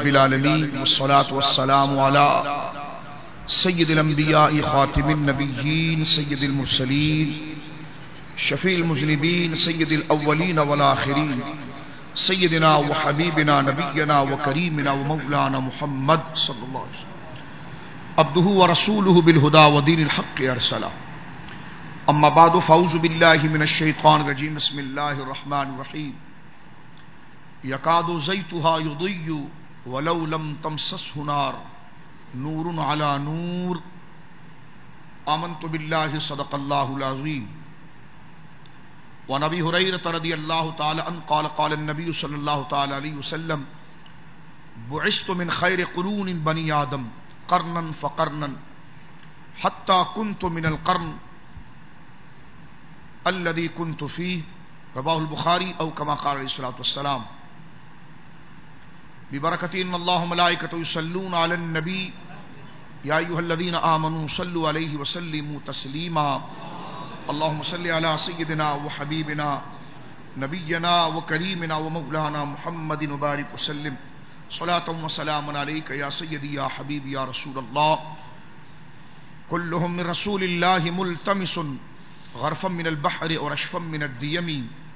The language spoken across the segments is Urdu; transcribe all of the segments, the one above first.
العالمین والصلاة والسلام علی سید الانبیاء خاتم النبیین سید المرسلین شفیع المذنبین سید الاولین والآخرین سیدنا و حبیبنا نبینا و کریمنا و مولانا محمد صلی اللہ علیہ وسلم عبدہ و رسولہ بالہدی و دین الحق ارسلہ اما بعد فاعوذ باللہ من الشیطان الرجیم بسم اللہ الرحمن الرحیم یکاد زیتها یضیء ولو لم تمسسه نار نور علی نور آمنت باللہ صدق اللہ العظیم وعن ابی ہریرہ رضی اللہ تعالی عنہ قال قال النبی صلی اللہ تعالی علیہ وسلم بعثت من خیر قرون بنی آدم قرنا فقرنا حتی کنت من القرن الذي كنت فيه رواه البخاری او كما قال علیہ الصلوۃ والسلام ببرکۃ ان اللہ وملائکته یصلون علی النبی یا ایھا الذین آمنوا صلوا علیہ وسلموا تسلیما اللهم صل علی سیدنا وحبیبنا نبینا وکریمنا ومولانا محمد وبارک وسلم صلاۃ وسلام علیک یا سیدی یا حبیبی یا رسول اللہ کلهم من رسول اللہ ملتمس غرفا من البحر ورشفا من الدیم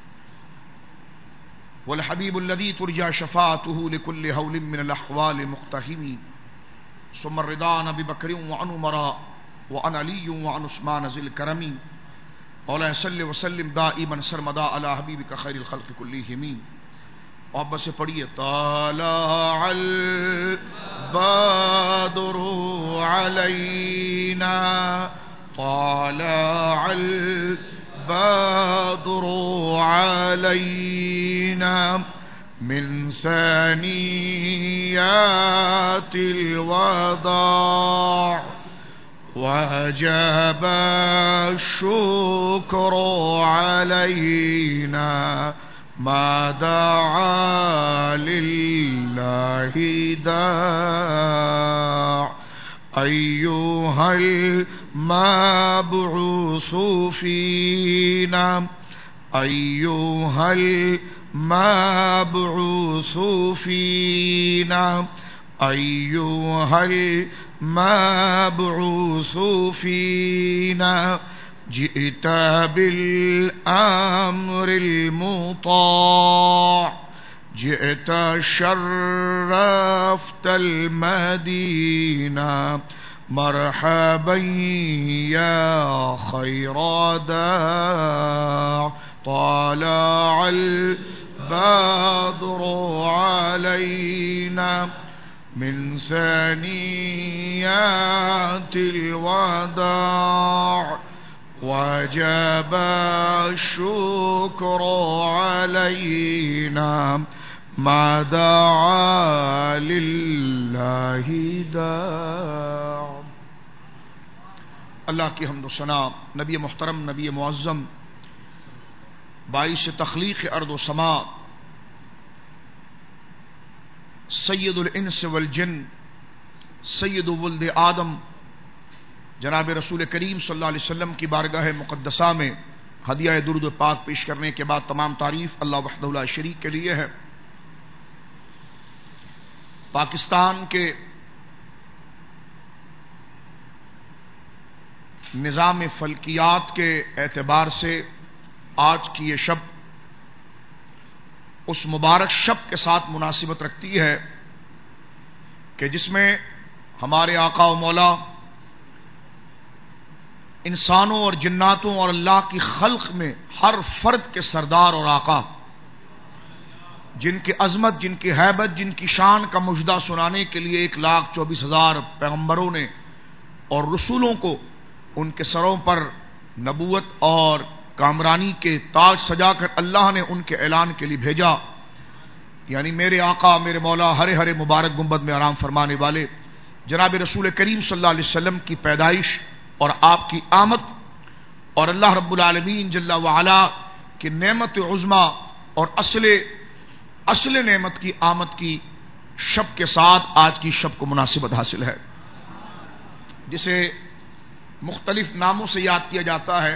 والحبیب الذی ترجى شفاعته لكل هول من الاحوال مقتحم ثم الرضا عن ابی بکر وعن عمر وعن علی وعن عثمان ذی الکرم مولا صلی وسلم دائما سرمدا علی حبیبک خیر الخلق کلہم محبت سے پڑھیے طلع البدر علینا طلع البدر علینا من ثنیات الوداع وجب الشكر علينا ما دعا لله داع أيها المبعوث فينا أيها المبعوث فينا أيها المبعوث فينا جئت بالأمر المطاع جئت شرفت المدينة مرحبا يا خير داع طلع البدر علينا من ثنيات الوداع وجب الشكر علينا ما دعا لله داع. اللہ کی حمد و ثنا نبی محترم نبی معظم باعث تخلیق ارض و سما سید الانس والجن سید ولد آدم جناب رسول کریم صلی اللہ علیہ وسلم کی بارگاہ مقدسہ میں ہدیہ درود پاک پیش کرنے کے بعد تمام تعریف اللہ وحدہ لا شریک کے لیے ہے. پاکستان کے نظام فلکیات کے اعتبار سے آج کی یہ شب اس مبارک شب کے ساتھ مناسبت رکھتی ہے کہ جس میں ہمارے آقا و مولا انسانوں اور جناتوں اور اللہ کی خلق میں ہر فرد کے سردار اور آقا، جن کی عظمت، جن کی ہیبت، جن کی شان کا مجدہ سنانے کے لیے 1,24,000 پیغمبروں نے اور رسولوں کو ان کے سروں پر نبوت اور کامرانی کے تاج سجا کر اللہ نے ان کے اعلان کے لیے بھیجا. یعنی میرے آقا میرے مولا ہرے ہرے مبارک گنبد میں آرام فرمانے والے جناب رسول کریم صلی اللہ علیہ وسلم کی پیدائش اور آپ کی آمد اور اللہ رب العالمین جل وعلا کی نعمت عظمیٰ اور اصل نعمت کی آمد کی شب کے ساتھ آج کی شب کو مناسبت حاصل ہے، جسے مختلف ناموں سے یاد کیا جاتا ہے.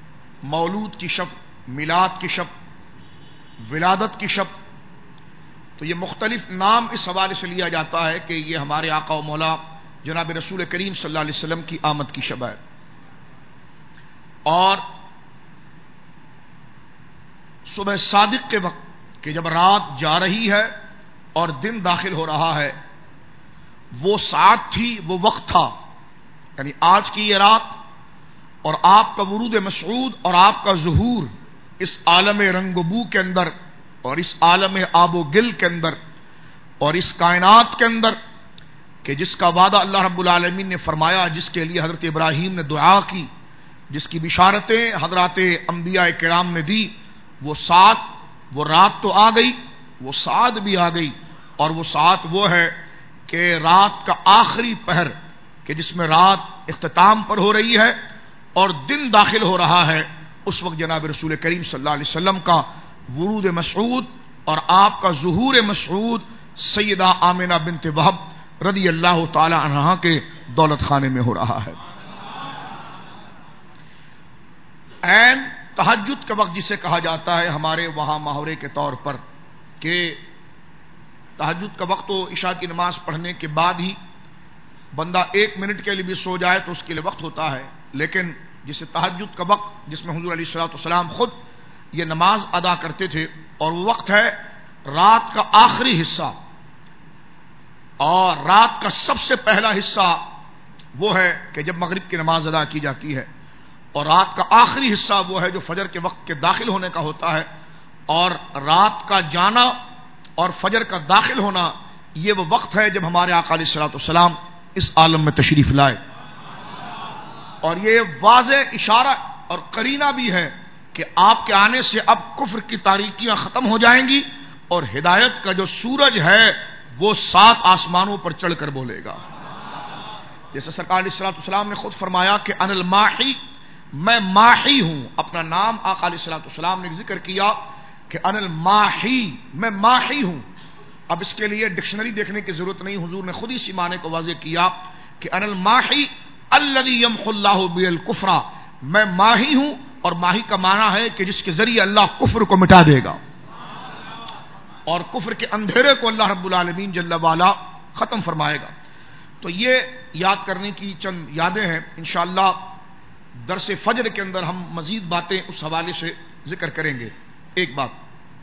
مولود کی شب، میلاد کی شب، ولادت کی شب، تو یہ مختلف نام اس حوالے سے لیا جاتا ہے کہ یہ ہمارے آقا و مولا جناب رسول کریم صلی اللہ علیہ وسلم کی آمد کی شب ہے. اور صبح صادق کے وقت کہ جب رات جا رہی ہے اور دن داخل ہو رہا ہے، وہ ساعت تھی، وہ وقت تھا، یعنی آج کی یہ رات اور آپ کا ورود مسعود اور آپ کا ظہور اس عالم رنگ و بو کے اندر اور اس عالم آب و گل کے اندر اور اس کائنات کے اندر کہ جس کا وعدہ اللہ رب العالمین نے فرمایا، جس کے لیے حضرت ابراہیم نے دعا کی، جس کی بشارتیں حضرات انبیاء کرام نے دی، وہ ساتھ وہ رات تو آ گئی، وہ ساتھ بھی آ گئی، اور وہ ساتھ وہ ہے کہ رات کا آخری پہر کہ جس میں رات اختتام پر ہو رہی ہے اور دن داخل ہو رہا ہے، اس وقت جناب رسول کریم صلی اللہ علیہ وسلم کا ورود مسعود اور آپ کا ظہور مسعود سیدہ آمنہ بنت وہب رضی اللہ تعالی عنہا کے دولت خانے میں ہو رہا ہے. عین تہجد کا وقت جسے کہا جاتا ہے ہمارے وہاں محاورے کے طور پر کہ تہجد کا وقت تو عشاء کی نماز پڑھنے کے بعد ہی بندہ 1 منٹ کے لیے بھی سو جائے تو اس کے لیے وقت ہوتا ہے، لیکن جسے تہجد کا وقت جس میں حضور علیہ الصلوۃ والسلام خود یہ نماز ادا کرتے تھے، اور وہ وقت ہے رات کا آخری حصہ، اور رات کا سب سے پہلا حصہ وہ ہے کہ جب مغرب کی نماز ادا کی جاتی ہے، اور رات کا آخری حصہ وہ ہے جو فجر کے وقت کے داخل ہونے کا ہوتا ہے، اور رات کا جانا اور فجر کا داخل ہونا یہ وہ وقت ہے جب ہمارے آقا علیہ الصلوۃ والسلام اس عالم میں تشریف لائے. اور یہ واضح اشارہ اور قرینہ بھی ہے کہ آپ کے آنے سے اب کفر کی تاریکیاں ختم ہو جائیں گی اور ہدایت کا جو سورج ہے وہ 7 آسمانوں پر چڑھ کر بولے گا. جیسے سرکار علیہ الصلوۃ والسلام نے خود فرمایا کہ ان الماحی، میں ماحی ہوں. اپنا نام آقا علیہ الصلوۃ والسلام نے ذکر کیا کہ ان الماحی، میں ماحی ہوں. اب اس کے لیے ڈکشنری دیکھنے کی ضرورت نہیں، حضور نے خود ہی اسی معنی کو واضح کیا کہ ان الماحی الذی یمحو اللہ بہ الکفر، میں ماحی ہوں، اور ماحی کا معنی ہے کہ جس کے ذریعے اللہ کفر کو مٹا دے گا اور کفر کے اندھیرے کو اللہ رب العالمین جل وعلا ختم فرمائے گا. تو یہ یاد کرنے کی چند یادیں ہیں. انشاءاللہ درس فجر کے اندر ہم مزید باتیں اس حوالے سے ذکر کریں گے. ایک بات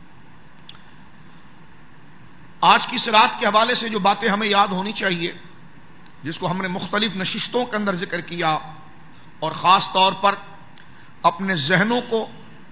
آج کی اس رات کے حوالے سے جو باتیں ہمیں یاد ہونی چاہیے، جس کو ہم نے مختلف نشستوں کے اندر ذکر کیا، اور خاص طور پر اپنے ذہنوں کو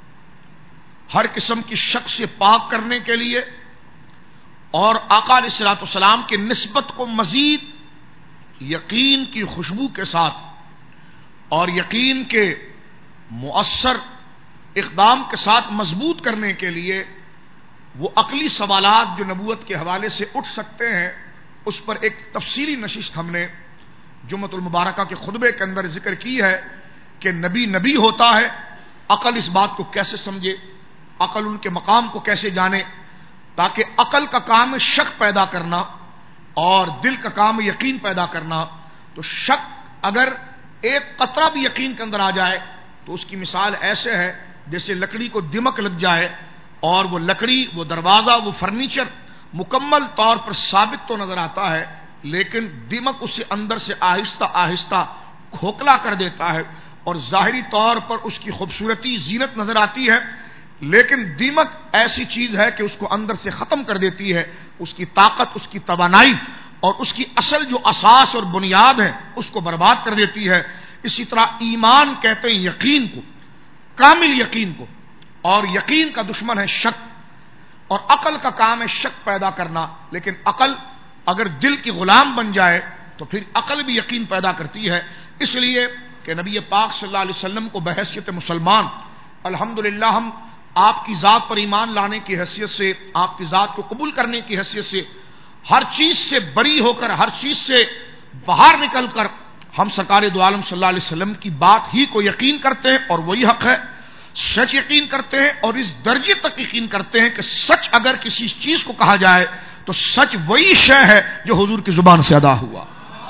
ہر قسم کی شک سے پاک کرنے کے لیے اور آقا علیہ الصلوۃ والسلام کی نسبت کو مزید یقین کی خوشبو کے ساتھ اور یقین کے مؤثر اقدام کے ساتھ مضبوط کرنے کے لیے وہ عقلی سوالات جو نبوت کے حوالے سے اٹھ سکتے ہیں، اس پر ایک تفصیلی نشست ہم نے جمعۃ المبارکہ کے خطبے کے اندر ذکر کی ہے کہ نبی ہوتا ہے، عقل اس بات کو کیسے سمجھے، عقل ان کے مقام کو کیسے جانے، تاکہ عقل کا کام شک پیدا کرنا اور دل کا کام یقین پیدا کرنا. تو شک اگر ایک قطرہ بھی یقین کے اندر آ جائے تو اس کی مثال ایسے ہے جیسے لکڑی کو دمک لگ جائے، اور وہ لکڑی، وہ دروازہ، وہ فرنیچر مکمل طور پر ثابت تو نظر آتا ہے، لیکن دمک اسے اندر سے آہستہ آہستہ کھوکھلا کر دیتا ہے، اور ظاہری طور پر اس کی خوبصورتی، زینت نظر آتی ہے، لیکن دیمک ایسی چیز ہے کہ اس کو اندر سے ختم کر دیتی ہے، اس کی طاقت، اس کی توانائی اور اس کی اصل جو اساس اور بنیاد ہے اس کو برباد کر دیتی ہے. اسی طرح ایمان کہتے ہیں یقین کو، کامل یقین کو، اور یقین کا دشمن ہے شک، اور عقل کا کام ہے شک پیدا کرنا. لیکن عقل اگر دل کی غلام بن جائے تو پھر عقل بھی یقین پیدا کرتی ہے. اس لیے کہ نبی پاک صلی اللہ علیہ وسلم کو بحیثیت مسلمان الحمدللہ ہم آپ کی ذات پر ایمان لانے کی حیثیت سے، آپ کی ذات کو قبول کرنے کی حیثیت سے، ہر چیز سے بری ہو کر، ہر چیز سے باہر نکل کر ہم سرکار دو عالم صلی اللہ علیہ وسلم کی بات ہی کو یقین کرتے ہیں، اور وہی حق ہے. سچ یقین کرتے ہیں، اور اس درجے تک یقین کرتے ہیں کہ سچ اگر کسی چیز کو کہا جائے تو سچ وہی شے ہے جو حضور کی زبان سے ادا ہوا.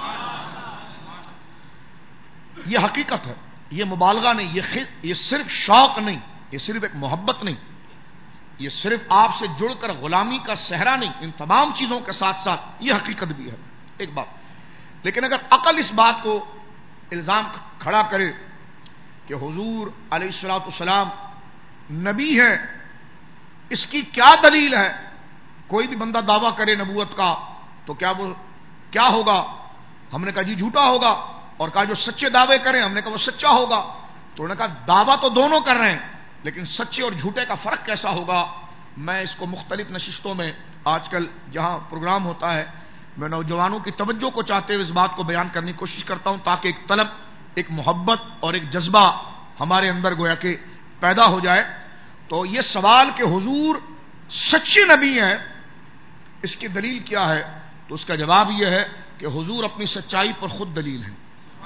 یہ حقیقت ہے، یہ مبالغہ نہیں، یہ صرف شوق نہیں، یہ صرف ایک محبت نہیں، یہ صرف آپ سے جڑ کر غلامی کا صحرا نہیں، ان تمام چیزوں کے ساتھ ساتھ یہ حقیقت بھی ہے ایک بات. لیکن اگر عقل اس بات کو الزام کھڑا کرے کہ حضور علیہ الصلوۃ والسلام نبی ہے، اس کی کیا دلیل ہے؟ کوئی بھی بندہ دعویٰ کرے نبوت کا تو کیا ہوگا؟ ہم نے کہا جی جھوٹا ہوگا، اور کہا جو سچے دعوے کریں، ہم نے کہا وہ سچا ہوگا. تو انہوں نے کہا دعویٰ تو دونوں کر رہے ہیں، لیکن سچے اور جھوٹے کا فرق کیسا ہوگا؟ میں اس کو مختلف نشستوں میں آج کل جہاں پروگرام ہوتا ہے، میں نوجوانوں کی توجہ کو چاہتے ہوئے اس بات کو بیان کرنے کی کوشش کرتا ہوں تاکہ ایک طلب، ایک محبت اور ایک جذبہ ہمارے اندر گویا کہ پیدا ہو جائے. تو یہ سوال کہ حضور سچے نبی ہیں، اس کی دلیل کیا ہے؟ تو اس کا جواب یہ ہے کہ حضور اپنی سچائی پر خود دلیل ہیں.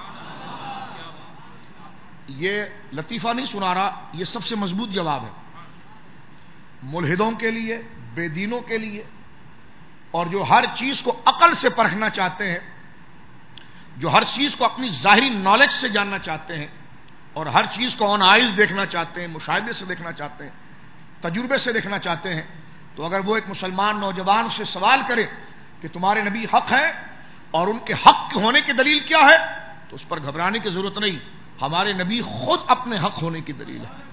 یہ لطیفہ نہیں سنا رہا، یہ سب سے مضبوط جواب ہے ملحدوں کے لیے، بے دینوں کے لیے، اور جو ہر چیز کو عقل سے پرکھنا چاہتے ہیں، جو ہر چیز کو اپنی ظاہری نالج سے جاننا چاہتے ہیں، اور ہر چیز کو آن آئز دیکھنا چاہتے ہیں، مشاہدے سے دیکھنا چاہتے ہیں، تجربے سے دیکھنا چاہتے ہیں. تو اگر وہ ایک مسلمان نوجوان سے سوال کرے کہ تمہارے نبی حق ہیں اور ان کے حق ہونے کی دلیل کیا ہے، تو اس پر گھبرانے کی ضرورت نہیں. ہمارے نبی خود اپنے حق ہونے کی دلیل ہے.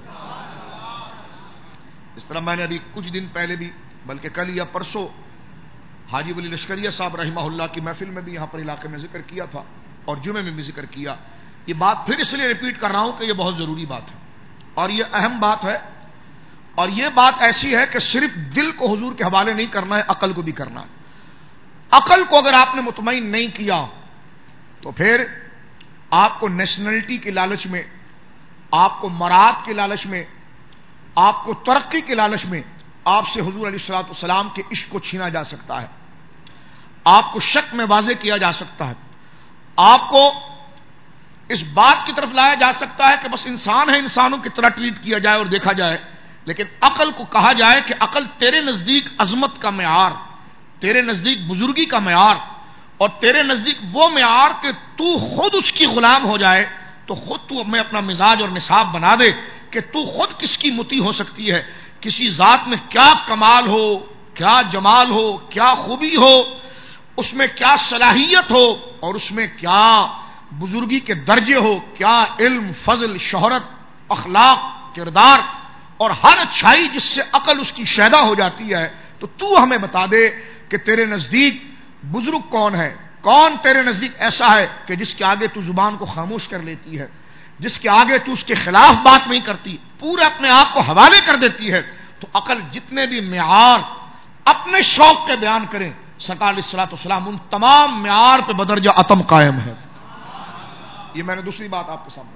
اس طرح میں نے ابھی کچھ دن پہلے بھی، بلکہ کل یا پرسوں، حاجی ولی لشکریہ صاحب رحمہ اللہ کی محفل میں بھی یہاں پر علاقے میں ذکر کیا تھا، اور جمعے میں بھی ذکر کیا. یہ بات پھر اس لیے ریپیٹ کر رہا ہوں کہ یہ بہت ضروری بات ہے اور یہ اہم بات ہے، اور یہ بات ایسی ہے کہ صرف دل کو حضور کے حوالے نہیں کرنا ہے، عقل کو بھی کرنا ہے. عقل کو اگر آپ نے مطمئن نہیں کیا تو پھر آپ کو نیشنلٹی کے لالچ میں، آپ کو مراد کے لالچ میں، آپ کو ترقی کے لالچ میں آپ سے حضور علیہ الصلوۃ والسلام کے عشق کو چھینا جا سکتا ہے، آپ کو شک میں واضح کیا جا سکتا ہے، آپ کو اس بات کی طرف لایا جا سکتا ہے کہ بس انسان ہے، انسانوں کی طرح ٹریٹ کیا جائے اور دیکھا جائے. لیکن عقل کو کہا جائے کہ عقل تیرے نزدیک عظمت کا معیار، تیرے نزدیک بزرگی کا معیار، اور تیرے نزدیک وہ معیار کہ تو خود اس کی غلام ہو جائے، تو خود تو میں اپنا مزاج اور نصاب بنا دے کہ تو خود کس کی مطیع ہو سکتی ہے، کسی ذات میں کیا کمال ہو، کیا جمال ہو، کیا خوبی ہو، اس میں کیا صلاحیت ہو، اور اس میں کیا بزرگی کے درجے ہو، کیا علم، فضل، شہرت، اخلاق، کردار، اور ہر اچھائی جس سے عقل اس کی شیدا ہو جاتی ہے. تو ہمیں بتا دے کہ تیرے نزدیک بزرگ کون ہے، کون تیرے نزدیک ایسا ہے کہ جس کے آگے تو زبان کو خاموش کر لیتی ہے، جس کے آگے تو اس کے خلاف بات نہیں کرتی، پورے اپنے آپ کو حوالے کر دیتی ہے. تو عقل جتنے بھی معیار اپنے شوق کے بیان کریں، سرکار علیہ الصلوۃ والسلام ان تمام معیار پہ بدرجہ اتم قائم ہے. یہ میں نے دوسری بات آپ کے سامنے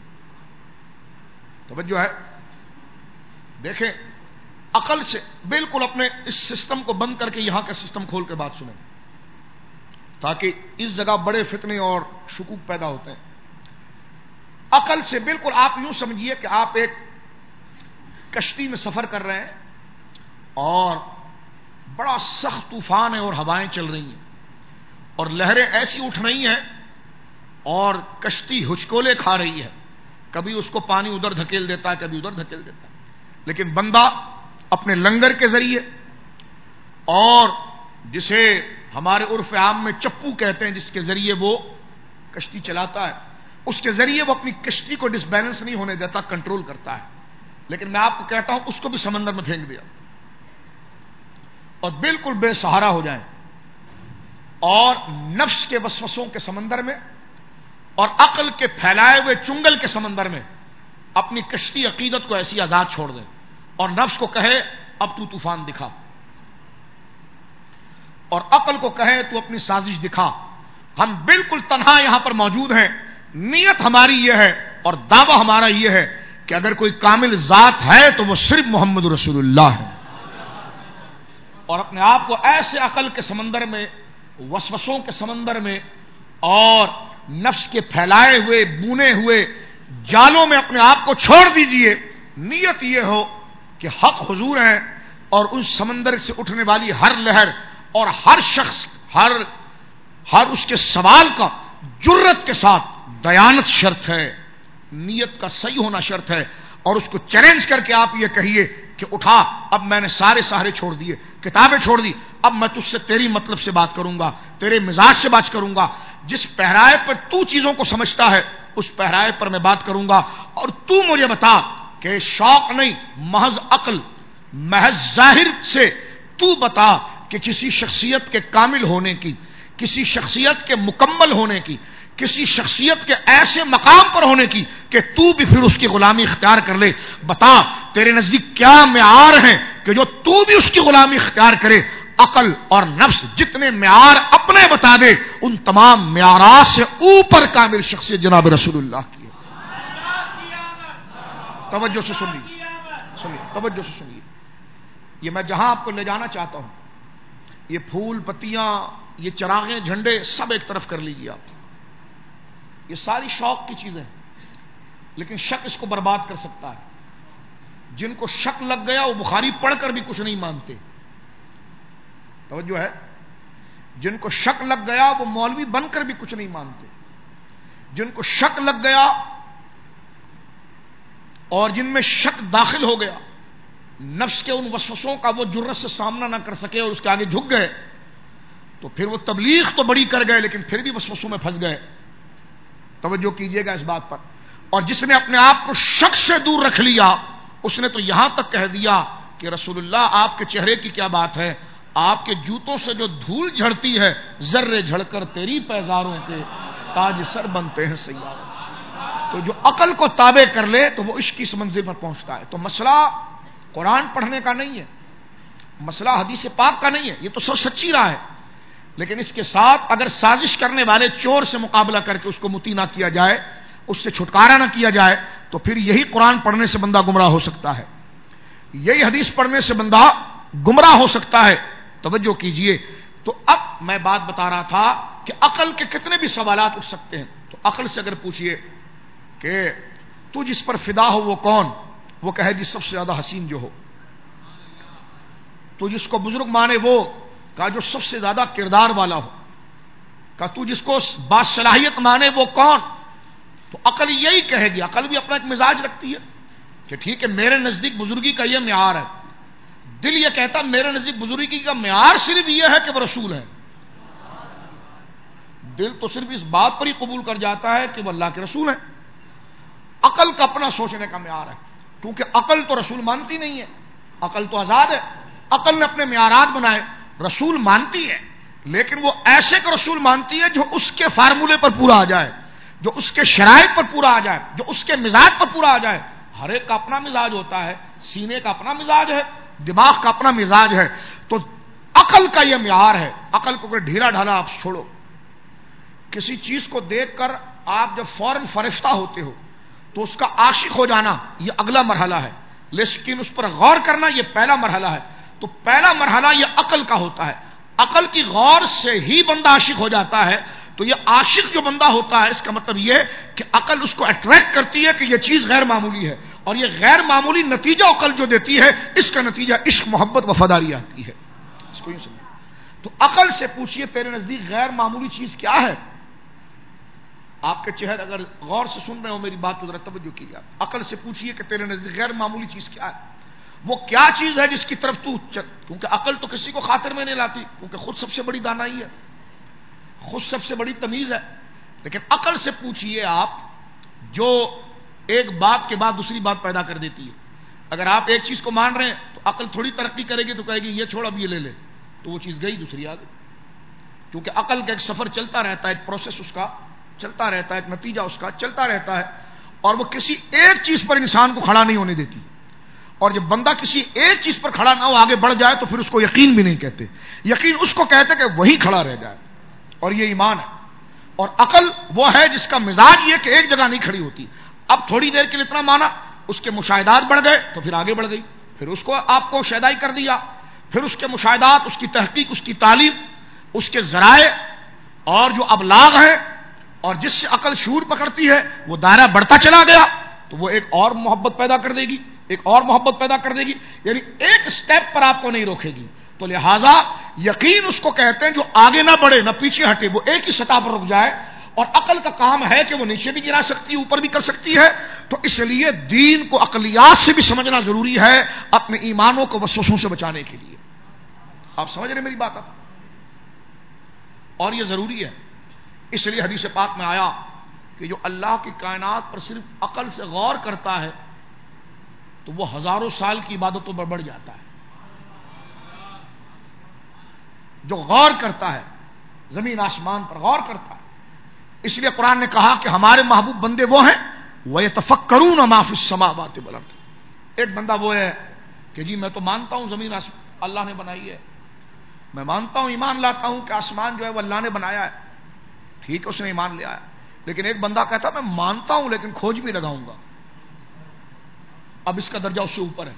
توجہ ہے. دیکھیں، عقل سے بالکل اپنے اس سسٹم کو بند کر کے یہاں کا سسٹم کھول کے بات سنیں، تاکہ اس جگہ بڑے فتنے اور شکوک پیدا ہوتے ہیں. عقل سے بالکل آپ یوں سمجھیے کہ آپ ایک کشتی میں سفر کر رہے ہیں اور بڑا سخت طوفان ہے اور ہوائیں چل رہی ہیں اور لہریں ایسی اٹھ رہی ہیں اور کشتی ہچکولے کھا رہی ہے، کبھی اس کو پانی ادھر دھکیل دیتا ہے، کبھی ادھر دھکیل دیتا ہے. لیکن بندہ اپنے لنگر کے ذریعے، اور جسے ہمارے عرف عام میں چپو کہتے ہیں، جس کے ذریعے وہ کشتی چلاتا ہے، اس کے ذریعے وہ اپنی کشتی کو ڈس بیلنس نہیں ہونے دیتا، کنٹرول کرتا ہے. لیکن میں آپ کو کہتا ہوں اس کو بھی سمندر میں پھینک دیا اور بالکل بے سہارا ہو جائیں، اور نفس کے وسوسوں کے سمندر میں اور عقل کے پھیلائے ہوئے چنگل کے سمندر میں اپنی کشتی عقیدت کو ایسی آزاد چھوڑ دیں اور نفس کو کہے اب تو طوفان دکھا، اور عقل کو کہے تو اپنی سازش دکھا. ہم بالکل تنہا یہاں پر موجود ہیں. نیت ہماری یہ ہے اور دعویٰ ہمارا یہ ہے کہ اگر کوئی کامل ذات ہے تو وہ صرف محمد رسول اللہ ہے. اور اپنے آپ کو ایسے عقل کے سمندر میں، وسوسوں کے سمندر میں اور نفس کے پھیلائے ہوئے بونے ہوئے جالوں میں اپنے آپ کو چھوڑ دیجئے. نیت یہ ہو کہ حق حضور ہیں، اور اس سمندر سے اٹھنے والی ہر لہر اور ہر شخص، ہر اس کے سوال کا جرت کے ساتھ دیانت شرط ہے، نیت کا صحیح ہونا شرط ہے. اور اس کو چیلنج کر کے آپ یہ کہیے کہ اٹھا، اب میں نے سارے سہارے چھوڑ دیے، کتابیں چھوڑ دی، اب میں تجھ سے تیری مطلب سے بات کروں گا، تیرے مزاج سے بات کروں گا، جس پہرائے پر تو چیزوں کو سمجھتا ہے اس پہرائے پر میں بات کروں گا، اور تو مجھے بتا کہ شوق نہیں، محض عقل، محض ظاہر سے تو بتا کہ کسی شخصیت کے کامل ہونے کی، کسی شخصیت کے مکمل ہونے کی، کسی شخصیت کے ایسے مقام پر ہونے کی کہ تو بھی پھر اس کی غلامی اختیار کر لے، بتا تیرے نزدیک کیا معیار ہیں کہ جو تو بھی اس کی غلامی اختیار کرے؟ عقل اور نفس جتنے معیار اپنے بتا دے، ان تمام معیارات سے اوپر کامل شخصیت جناب رسول اللہ کی ہے۔ توجہ سے سنیے، توجہ سے سنیے، یہ میں جہاں آپ کو لے جانا چاہتا ہوں، یہ پھول پتیاں، یہ چراغیں، جھنڈے سب ایک طرف کر لیجیے آپ، یہ ساری شوق کی چیزیں ہیں، لیکن شک اس کو برباد کر سکتا ہے۔ جن کو شک لگ گیا وہ بخاری پڑھ کر بھی کچھ نہیں مانتے، توجہ ہے، جن کو شک لگ گیا وہ مولوی بن کر بھی کچھ نہیں مانتے، جن کو شک لگ گیا اور جن میں شک داخل ہو گیا، نفس کے ان وسوسوں کا وہ جرأت سے سامنا نہ کر سکے اور اس کے آگے جھک گئے، تو پھر وہ تبلیغ تو بڑی کر گئے لیکن پھر بھی وسوسوں میں پھنس گئے۔ توجہ کیجئے گا اس بات پر۔ اور جس نے اپنے آپ کو شک سے دور رکھ لیا، اس نے تو یہاں تک کہہ دیا کہ رسول اللہ آپ کے چہرے کی کیا بات ہے، آپ کے جوتوں سے جو دھول جھڑتی ہے، ذرے جھڑ کر تیری پیزاروں کے تاج سر بنتے ہیں سیاروں۔ تو جو عقل کو تابع کر لے تو وہ عشق کی اس منزل پر پہنچتا ہے۔ تو مسئلہ قرآن پڑھنے کا نہیں ہے، مسئلہ حدیث پاک کا نہیں ہے، یہ تو سب سچی راہ ہے، لیکن اس کے ساتھ اگر سازش کرنے والے چور سے مقابلہ کر کے اس کو مطیع نہ کیا جائے، اس سے چھٹکارا نہ کیا جائے، تو پھر یہی قرآن پڑھنے سے بندہ گمراہ ہو سکتا ہے، یہی حدیث پڑھنے سے بندہ گمراہ ہو سکتا ہے۔ توجہ کیجئے۔ تو اب میں بات بتا رہا تھا کہ عقل کے کتنے بھی سوالات اٹھ سکتے ہیں، تو عقل سے اگر پوچھئے کہ تو جس پر فدا ہو وہ کون، وہ کہے جی سب سے زیادہ حسین جو ہو۔ تو جس کو بزرگ مانے وہ، کہا جو سب سے زیادہ کردار والا ہو۔ کہا تو جس کو باصلاحیت مانے وہ کون؟ تو عقل یہی کہے گی، عقل بھی اپنا ایک مزاج رکھتی ہے کہ ٹھیک ہے میرے نزدیک بزرگی کا یہ معیار ہے، دل یہ کہتا میرے نزدیک بزرگی کا معیار صرف یہ ہے کہ وہ رسول ہے، دل تو صرف اس بات پر ہی قبول کر جاتا ہے کہ وہ اللہ کے رسول ہیں۔ عقل کا اپنا سوچنے کا معیار ہے، کیونکہ عقل تو رسول مانتی نہیں ہے، عقل تو آزاد ہے، عقل نے اپنے معیارات بنائے، رسول مانتی ہے لیکن وہ ایسے کا رسول مانتی ہے جو اس کے فارمولے پر پورا آ جائے، جو اس کے شرائط پر پورا آ جائے، جو اس کے مزاج پر پورا آ جائے۔ ہر ایک کا اپنا مزاج ہوتا ہے، سینے کا اپنا مزاج ہے، دماغ کا اپنا مزاج ہے، تو عقل کا یہ معیار ہے۔ عقل کو کوئی ڈھیلا ڈھالا آپ چھوڑو، کسی چیز کو دیکھ کر آپ جب فوراً فرشتہ ہوتے ہو تو اس کا عاشق ہو جانا یہ اگلا مرحلہ ہے، لیکن اس پر غور کرنا یہ پہلا مرحلہ ہے۔ تو پہلا مرحلہ یہ عقل کا ہوتا ہے، عقل کی غور سے ہی بندہ عاشق ہو جاتا ہے۔ تو یہ عاشق جو بندہ ہوتا ہے اس کا مطلب یہ کہ عقل اس کو اٹریکٹ کرتی ہے کہ یہ چیز غیر معمولی ہے، اور یہ غیر معمولی نتیجہ عقل جو دیتی ہے اس کا نتیجہ عشق، محبت، وفاداری آتی ہے۔ اس کو یوں سمجھیں۔ تو عقل سے پوچھئے تیرے نزدیک غیر معمولی چیز کیا ہے؟ آپ کے چہرے اگر غور سے سن رہے ہو میری بات تو ذرا توجہ کیجیے، عقل سے پوچھئے کہ تیرے نزدیک غیر معمولی چیز کیا ہے، وہ کیا چیز ہے جس کی طرف تو کیونکہ عقل تو کسی کو خاطر میں نہیں لاتی، کیونکہ خود سب سے بڑی دانائی ہے، خود سب سے بڑی تمیز ہے، لیکن عقل سے پوچھئے آپ جو ایک بات کے بعد دوسری بات پیدا کر دیتی ہے۔ اگر آپ ایک چیز کو مان رہے ہیں تو عقل تھوڑی ترقی کرے گی تو کہے گی یہ چھوڑ اب یہ لے لے، تو وہ چیز گئی دوسری آ گئی، کیونکہ عقل کا ایک سفر چلتا رہتا ہے، ایک پروسیس اس کا چلتا رہتا ہے، ایک نتیجہ اس کا چلتا رہتا ہے، اور وہ کسی ایک چیز پر انسان کو کھڑا نہیں ہونے دیتی، اور جب بندہ کسی ایک چیز پر کھڑا نہ ہو آگے بڑھ جائے تو پھر اس کو یقین بھی نہیں کہتے، یقین اس کو کہتے کہ وہی کھڑا رہ جائے، اور یہ ایمان ہے۔ اور عقل وہ ہے جس کا مزاج یہ کہ ایک جگہ نہیں کھڑی ہوتی، اب تھوڑی دیر کے لیے اتنا مانا، اس کے مشاہدات بڑھ گئے تو پھر آگے بڑھ گئی، پھر اس کو آپ کو شیدائی کر دیا، پھر اس کے مشاہدات، اس کی تحقیق، اس کی تعلیم، اس کے ذرائع اور جو ابلاغ ہیں، اور جس سے عقل شعور پکڑتی ہے وہ دائرہ بڑھتا چلا گیا تو وہ ایک اور محبت پیدا کر دے گی، ایک اور محبت پیدا کر دے گی، یعنی ایک سٹیپ پر آپ کو نہیں روکے گی۔ تو لہذا یقین اس کو کہتے ہیں جو آگے نہ بڑھے نہ پیچھے ہٹے، وہ ایک ہی سطح پر رک جائے، اور عقل کا کام ہے کہ وہ نیچے بھی گرا سکتی ہے اوپر بھی کر سکتی ہے. تو اس لیے دین کو عقلیات سے بھی سمجھنا ضروری ہے اپنے ایمانوں کو وسوسوں سے بچانے کے لیے. آپ سمجھ رہے میری بات؟ آپ اور یہ ضروری ہے. اس لیے حدیث پاک میں آیا کہ جو اللہ کی کائنات پر صرف عقل سے غور کرتا ہے تو وہ ہزاروں سال کی عبادتوں پر بڑھ جاتا ہے. جو غور کرتا ہے زمین آسمان پر غور کرتا ہے. اس لیے قرآن نے کہا کہ ہمارے محبوب بندے وہ ہیں وَيَتَفَكَّرُونَ مَا فِي السَّمَاوَاتِ وَالْأَرْضِ. ایک بندہ وہ ہے کہ جی میں تو مانتا ہوں زمین اللہ نے بنائی ہے, میں مانتا ہوں ایمان لاتا ہوں کہ آسمان جو ہے وہ اللہ نے بنایا ہے, ٹھیک ہے اس نے ایمان لیا ہے. لیکن ایک بندہ کہتا میں مانتا ہوں لیکن کھوج بھی لگاؤں گا. اب اس کا درجہ اس سے اوپر ہے,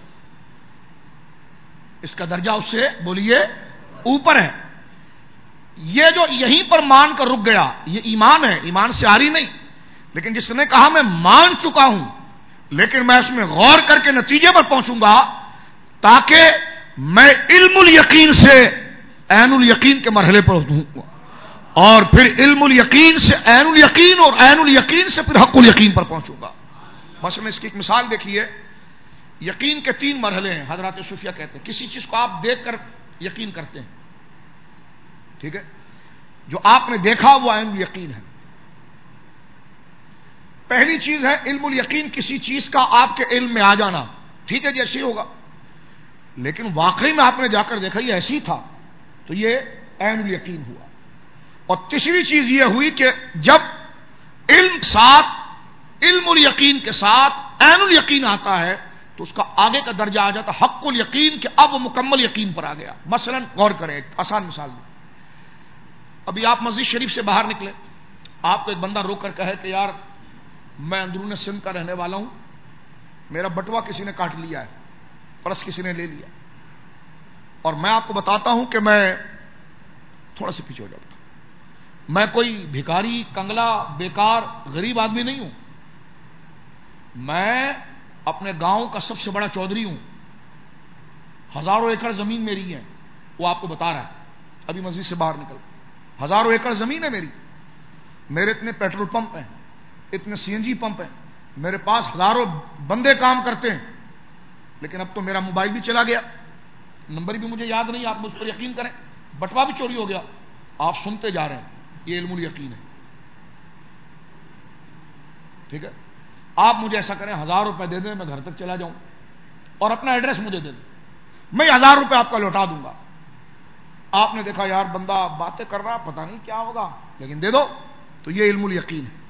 اس کا درجہ اس سے بولیے اوپر ہے. یہ جو یہیں پر مان کر رک گیا یہ ایمان ہے, ایمان سے آری نہیں. لیکن جس نے کہا میں مان چکا ہوں لیکن میں اس میں غور کر کے نتیجے پر پہنچوں گا تاکہ میں علم الیقین سے عین الیقین کے مرحلے پر ہوں اور پھر علم الیقین سے عین الیقین اور عین الیقین سے پھر حق الیقین پر پہنچوں گا. مثلا اس کی ایک مثال دیکھیے. یقین کے 3 مرحلے ہیں. حضرات صوفیہ کہتے ہیں کسی چیز کو آپ دیکھ کر یقین کرتے ہیں, ٹھیک ہے, جو آپ نے دیکھا وہ عین الیقین ہے. پہلی چیز ہے علم الیقین, کسی چیز کا آپ کے علم میں آ جانا, ٹھیک ہے جی ایسے ہی ہوگا, لیکن واقعی میں آپ نے جا کر دیکھا یہ ایسی تھا تو یہ عین الیقین ہوا. اور تیسری چیز یہ ہوئی کہ جب علم الیقین کے ساتھ عین الیقین آتا ہے تو اس کا آگے کا درجہ آ جاتا حق الیقین کہ اب وہ مکمل یقین پر آ گیا. مثلا غور کریں, ایک آسان مثال دیں. ابھی آپ مسجد شریف سے باہر نکلے, آپ کو ایک بندہ روک کر کہے کہ یار میں اندرون سندھ کا رہنے والا ہوں, میرا بٹوا کسی نے کاٹ لیا ہے, پرس کسی نے لے لیا, اور میں آپ کو بتاتا ہوں کہ میں تھوڑا سا پیچھے ہو جاتا ہوں, میں کوئی بھکاری کنگلا بیکار غریب آدمی نہیں ہوں, میں اپنے گاؤں کا سب سے بڑا چودھری ہوں, ہزاروں ایکڑ زمین میری ہے. وہ آپ کو بتا رہا ہے ابھی مسجد سے باہر نکل کر, ہزاروں ایکڑ زمین ہے میری, میرے اتنے پیٹرول پمپ ہیں, اتنے سی این جی پمپ ہیں, میرے پاس ہزاروں بندے کام کرتے ہیں, لیکن اب تو میرا موبائل بھی چلا گیا, نمبر بھی مجھے یاد نہیں, آپ مجھ پر یقین کریں, بٹوا بھی چوری ہو گیا. آپ سنتے جا رہے ہیں, یہ علم الیقین ہے, ٹھیک ہے. آپ مجھے ایسا کریں 1000 روپے دے دیں, میں گھر تک چلا جاؤں اور اپنا ایڈریس مجھے دے دیں, میں 1000 روپے آپ کا لوٹا دوں گا. آپ نے دیکھا یار بندہ باتیں کر رہا, پتہ نہیں کیا ہوگا, لیکن دے دو, تو یہ علم الیقین ہے.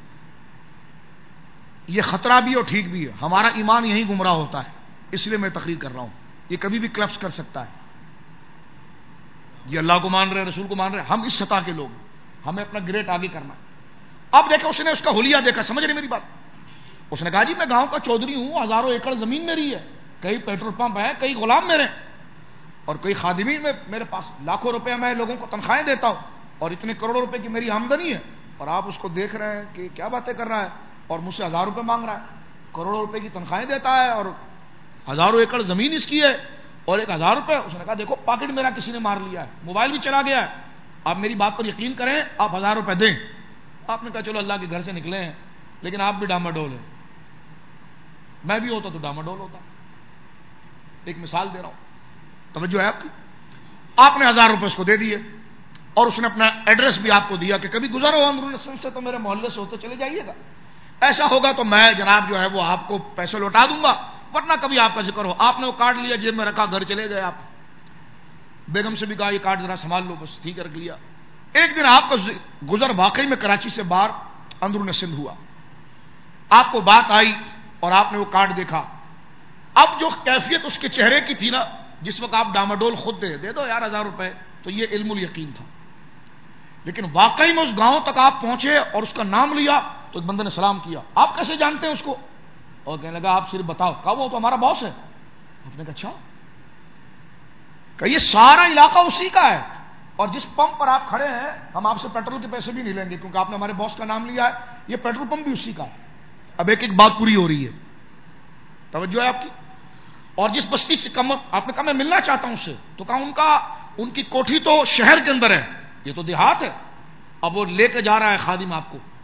یہ خطرہ بھی اور ٹھیک بھی ہے. ہمارا ایمان یہیں گمراہ ہوتا ہے, اس لیے میں تقریر کر رہا ہوں. یہ کبھی بھی کلپس کر سکتا ہے. یہ اللہ کو مان رہے, رسول کو مان رہے, ہم اس سطح کے لوگ, ہمیں اپنا گریٹ آگے کرنا. اب دیکھیں اس نے اس کا حلیہ دیکھا, سمجھ رہے میری بات. اس نے کہا جی میں گاؤں کا چودھری ہوں, ہزاروں ایکڑ زمین میری ہے, کئی پیٹرول پمپ ہے, کئی غلام میرے, اور کئی خادمین میں میرے پاس, لاکھوں روپے میں لوگوں کو تنخواہیں دیتا ہوں, اور اتنے کروڑوں روپے کی میری آمدنی ہے. اور آپ اس کو دیکھ رہے ہیں کہ کیا باتیں کر رہا ہے, اور مجھ سے 1000 روپے مانگ رہا ہے, کروڑوں روپے کی تنخواہیں دیتا ہے, اور ہزاروں ایکڑ زمین اس کی ہے, اور 1000 روپے. اس نے کہا دیکھو پاکٹ میرا کسی نے مار لیا ہے, موبائل بھی چلا گیا ہے, آپ میری بات پر یقین کریں, آپ 1000 روپے دیں. آپ نے کہا چلو اللہ کے گھر سے نکلے ہیں, لیکن آپ بھی ڈاما ڈول ہیں, میں بھی ہوتا تو ڈاما ڈول ہوتا. ایک مثال دے رہا ہوں, توجہ ہے آپ کی. آپ نے 1000 روپے اس کو دے دیے, اور اس نے اپنا ایڈریس بھی آپ کو دیا کہ کبھی گزرو اندرون سندھ سے تو میرے محلے سے ہوتے چلے جائیے گا, ایسا ہوگا تو میں جناب جو ہے وہ آپ کو پیسے لوٹا دوں گا, ورنہ کبھی آپ کا ذکر ہو. آپ نے وہ کارڈ لیا, جیب میں رکھا, گھر چلے گئے. آپ بیگم سے بھی کہا یہ کارڈ ذرا سنبھال لو, بس ٹھیک ہے رکھ لیا. ایک دن آپ کا گزر واقعی میں کراچی سے باہر اندرون سندھ ہوا, آپ کو بات آئی اور آپ نے وہ کارڈ دیکھا. اب جو کیفیت اس کے چہرے کی تھی نا, جس وقت آپ ڈاماڈول خود دے دو یار 1000 روپے, تو یہ علم الیقین تھا. لیکن واقعی میں اس گاؤں تک آپ پہنچے اور اس کا نام لیا تو ایک بندے نے سلام کیا, آپ کیسے جانتے ہیں اس کو؟ اور کہنے لگا آپ صرف بتاؤ. کہا وہ تو ہمارا باس ہے. آپ نے کہا اچھا, کہ یہ سارا علاقہ اسی کا ہے, اور جس پمپ پر آپ کھڑے ہیں ہم آپ سے پیٹرول کے پیسے بھی نہیں لیں گے کیونکہ آپ نے ہمارے باس کا نام لیا ہے, یہ پیٹرول پمپ بھی اسی کا ہے. اب ایک ایک بات پوری ہو رہی ہے, توجہ ہے آپ کی. اور جس بستی سے کم آپ نے کہا میں ملنا چاہتا ہوں اس سے, تو کہا ان کی کوٹھی تو شہر کے اندر ہے, یہ تو دیہات ہے. اب وہ لے کے جا رہا ہے خادم آپ کو,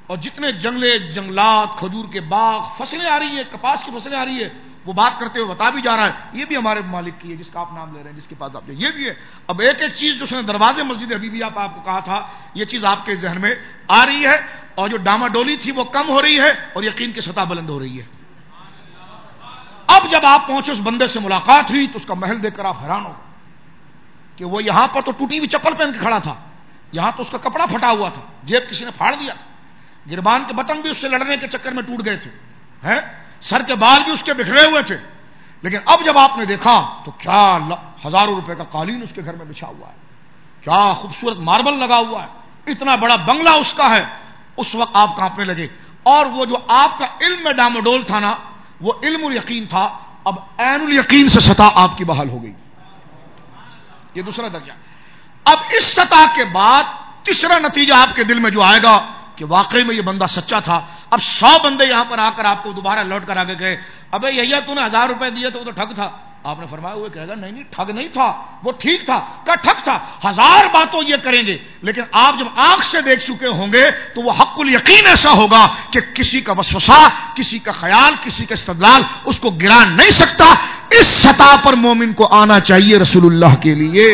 اور جتنے جنگلے جنگلات، کھجور کے باغ، فصلیں آ رہی ہیں، کپاس کی فصلیں آ رہی ہے، وہ بات کرتے ہوئے بتا بھی جا رہا ہے یہ بھی ہمارے مالک کی ہے جس کا آپ نام لے رہے ہیں، جس کے پاس آپ یہ بھی ہے۔ اب ایک ایک چیز جو اس نے دروازے مسجد حبیبیہ آپ کو کہا تھا، یہ چیز آپ کے ذہن میں آ رہی ہے، اور جو ڈاما ڈولی تھی وہ کم ہو رہی ہے اور یقین کی سطح بلند ہو رہی ہے۔ اب جب آپ پہنچے اس بندے سے ملاقات ہوئی تو اس کا محل دیکھ کر آپ حیران ہو کہ وہ یہاں پر تو ٹوٹی ہوئی چپل پہن کے کھڑا تھا، یہاں تو اس کا کپڑا پھٹا ہوا تھا، جیب کسی نے پھاڑ دیا تھا، گربان کے بٹن بھی اس سے لڑنے کے چکر میں ٹوٹ گئے تھے، سر کے بال بھی اس کے بکھرے ہوئے تھے، لیکن اب جب آپ نے دیکھا تو کیا ہزاروں روپے کا قالین اس کے گھر میں بچھا ہوا ہے، کیا خوبصورت ماربل لگا ہوا ہے، اتنا بڑا بنگلہ اس کا ہے۔ اس وقت آپ کانپنے لگے، اور وہ جو آپ کا علم میں ڈاموڈول تھا نا، وہ علم الیقین تھا، اب عین الیقین سے سطح آپ کی بحال ہو گئی۔ یہ دوسرا درجہ۔ اب اس سطح کے بعد تیسرا نتیجہ آپ کے دل میں جو آئے گا کہ واقعی میں یہ بندہ سچا تھا۔ اب 100 بندے یہاں پر آ کر آپ کو دوبارہ لوٹ کر آگے گئے، ابے یحییٰ تو نے 1000 روپے دیے تو وہ تو ٹھگ تھا۔ آپ نے فرمایا وہ کہے گا نہیں ٹھگ نہیں تھا، وہ ٹھیک تھا، کیا ٹھگ تھا، 1000 باتوں یہ کریں گے، لیکن آپ جب آنکھ سے دیکھ چکے ہوں گے تو وہ حق الیقین ایسا ہوگا کہ کسی کا وسوسہ، کسی کا خیال، کسی کا استدلال اس کو گرا نہیں سکتا۔ اس سطح پر مومن کو آنا چاہیے رسول اللہ کے لیے،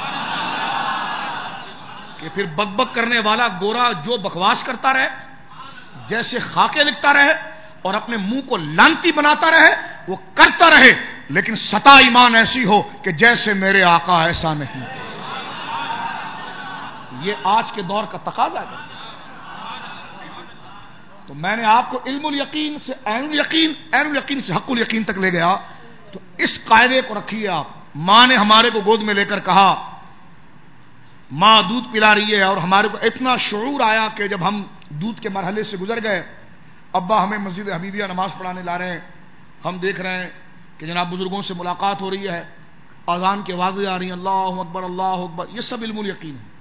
کہ پھر بک بک کرنے والا گورا جو بکواس کرتا رہے، جیسے خاکے لکھتا رہے اور اپنے منہ کو لانتی بناتا رہے، وہ کرتا رہے، لیکن سطح ایمان ایسی ہو کہ جیسے میرے آقا ایسا نہیں۔ یہ آج کے دور کا تقاضا ہے۔ تو میں نے آپ کو علم الیقین سے عین الیقین، عین الیقین سے حق الیقین تک لے گیا، تو اس قاعدے کو رکھیے آپ۔ ماں نے ہمارے کو گود میں لے کر کہا، ماں دودھ پلا رہی ہے، اور ہمارے کو اتنا شعور آیا کہ جب ہم دودھ کے مرحلے سے گزر گئے، ابا ہمیں مسجد حبیبیہ نماز پڑھانے لا رہے ہیں، ہم دیکھ رہے ہیں کہ جناب بزرگوں سے ملاقات ہو رہی ہے، اذان کی آوازیں آ رہی ہیں، اللہ اکبر اللہ اکبر، یہ سب علم الیقین ہے،